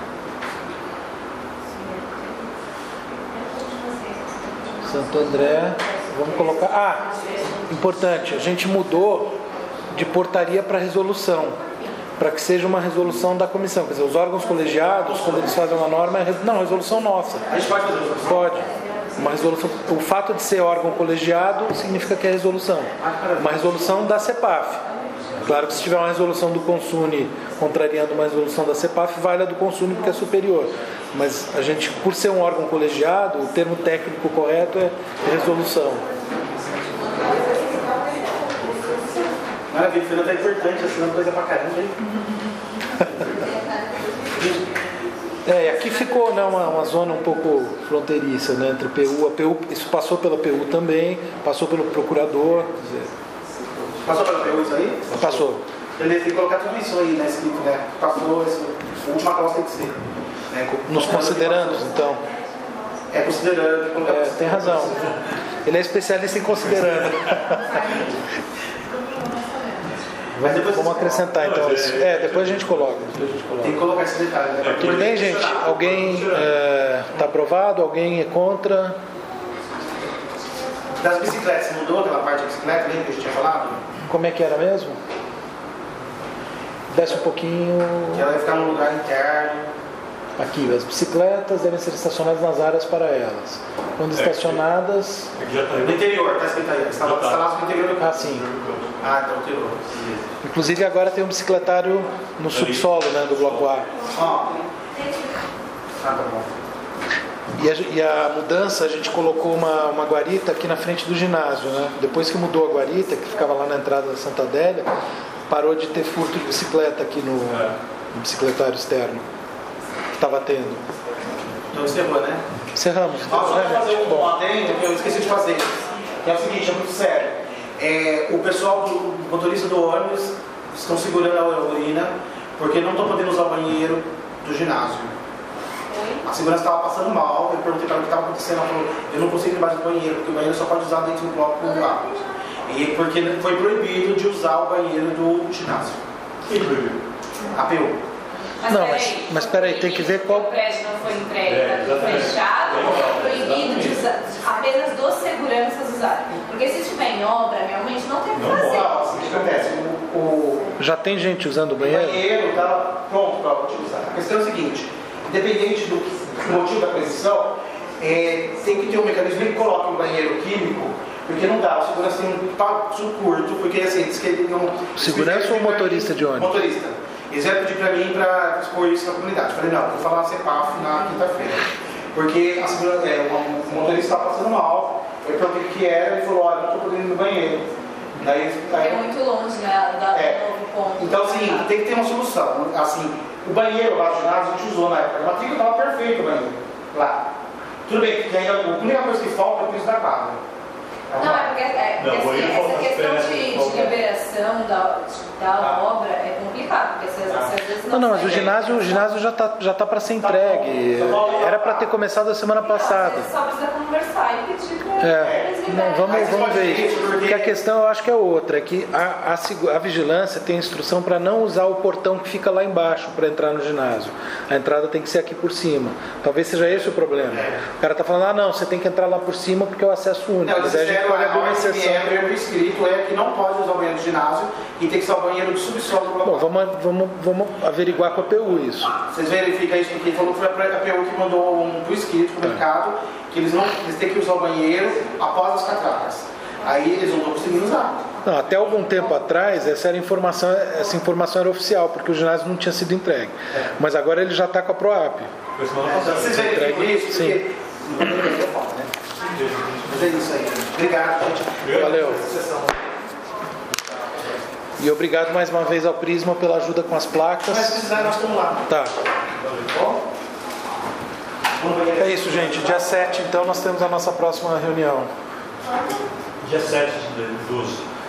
Santo André. Vamos colocar... importante, a gente mudou de portaria para resolução, para que seja uma resolução da comissão. Quer dizer, os órgãos colegiados, quando eles fazem uma norma, resolução nossa. A gente pode fazer resolução? Pode. Uma resolução, o fato de ser órgão colegiado significa que é resolução. Uma resolução da CEPAF. Claro que se tiver uma resolução do Consune contrariando uma resolução da CEPAF, vale a do Consune porque é superior. Mas a gente, por ser um órgão colegiado, o termo técnico correto é resolução. Maravilha, Fernando, é importante, assinando coisa pra caramba, hein? Aqui ficou, né, uma zona um pouco fronteiriça, né, entre PU, a PU, isso passou pela PU também, passou pelo procurador. Quer dizer, passou pela PU isso aí? Passou. Beleza, tem que colocar tudo isso aí, né, escrito, né? Passou, a última clause tem que ser. Né? Nos considerando, então. Considerando. Tem razão. Ele é especialista em considerando. Mas depois vamos acrescentar então isso. Depois a gente coloca. Tem que colocar esse detalhe. Né? Tudo bem, gente? Alguém está aprovado? Alguém é contra? Das bicicletas, mudou aquela parte da bicicleta, lembra que a gente tinha falado? Como é que era mesmo? Desce um pouquinho. Que ela vai ficar num lugar interno. Aqui, as bicicletas devem ser estacionadas nas áreas para elas. Quando estacionadas... No interior, está escrito aí. Instaladas no interior do campo. Sim. Então no interior. Inclusive agora tem um bicicletário no subsolo, né, do bloco A. Tá bom. E a mudança, a gente colocou uma guarita aqui na frente do ginásio, né? Depois que mudou a guarita, que ficava lá na entrada da Santa Adélia, parou de ter furto de bicicleta aqui no bicicletário externo. Estava tendo. Então encerrou, né? Encerramos. Só para fazer um adendo que eu esqueci de fazer. Que é o seguinte, é muito sério. O pessoal do motorista do ônibus estão segurando a urina porque não estão podendo usar o banheiro do ginásio. A segurança estava passando mal, eu perguntei para ela o que estava acontecendo, ela falou, eu não consigo ir mais no banheiro, porque o banheiro só pode usar dentro do bloco lá. E porque foi proibido de usar o banheiro do ginásio. Quem proibiu? A PU. Mas peraí, tem que ver qual... O prédio não foi entregue, está fechado, foi proibido de usar, apenas dos seguranças usarem. Porque se estiver em obra, realmente não tem o que fazer. O que acontece? Já tem gente usando o banheiro? O banheiro está pronto para utilizar. A questão é o seguinte, independente do motivo da aquisição, tem que ter um mecanismo que coloque um banheiro químico, porque não dá, o segurança tem um passo curto, porque assim, diz que ele não... Segurança ou motorista de ônibus? Motorista. Eles vieram pedir para mim para expor isso na comunidade. Falei, não, vou falar na CEPAF na quinta-feira. Porque o motorista estava passando mal, eu perguntei o que era, ele falou, olha, não estou podendo ir no banheiro. É muito longe, né, da novo ponto. Então, assim, tem que ter uma solução. Assim, o banheiro lá do ginásio a gente usou na época. A matrícula estava perfeita o banheiro lá. Tudo bem, que ainda a única coisa que falta é o piso da quadra. Não, é porque essa questão de liberação da obra é complicado, porque às vezes não. Mas o ginásio já tá para ser entregue. Era para ter começado a semana passada. Só precisa conversar e pedir para vamos ver isso. Porque a questão eu acho que é outra, é que a vigilância tem instrução para não usar o portão que fica lá embaixo para entrar no ginásio. A entrada tem que ser aqui por cima. Talvez seja esse o problema. O cara tá falando, não, você tem que entrar lá por cima porque é o acesso único. Mas a gente pode abrir uma exceção. O escrito é que não pode usar o banheiro do ginásio e tem que ser o banheiro do subsolo do bloco. Bom, vamos averiguar com a PU isso. Vocês verificam isso, porque ele falou que foi a PU que mandou por escrito no mercado que eles têm que usar o banheiro após as catracas. Aí eles não estão conseguindo usar. Não, até algum tempo atrás essa informação era oficial, porque o ginásio não tinha sido entregue. Mas agora ele já está com a PROAP. Vocês verificam isso? Sim. Mas é isso aí. Obrigado, gente. Valeu. E obrigado mais uma vez ao Prisma pela ajuda com as placas. Mas se precisar, nós estamos lá. Tá. É isso, gente. Dia 7, então, nós temos a nossa próxima reunião. Dia 7 de 12.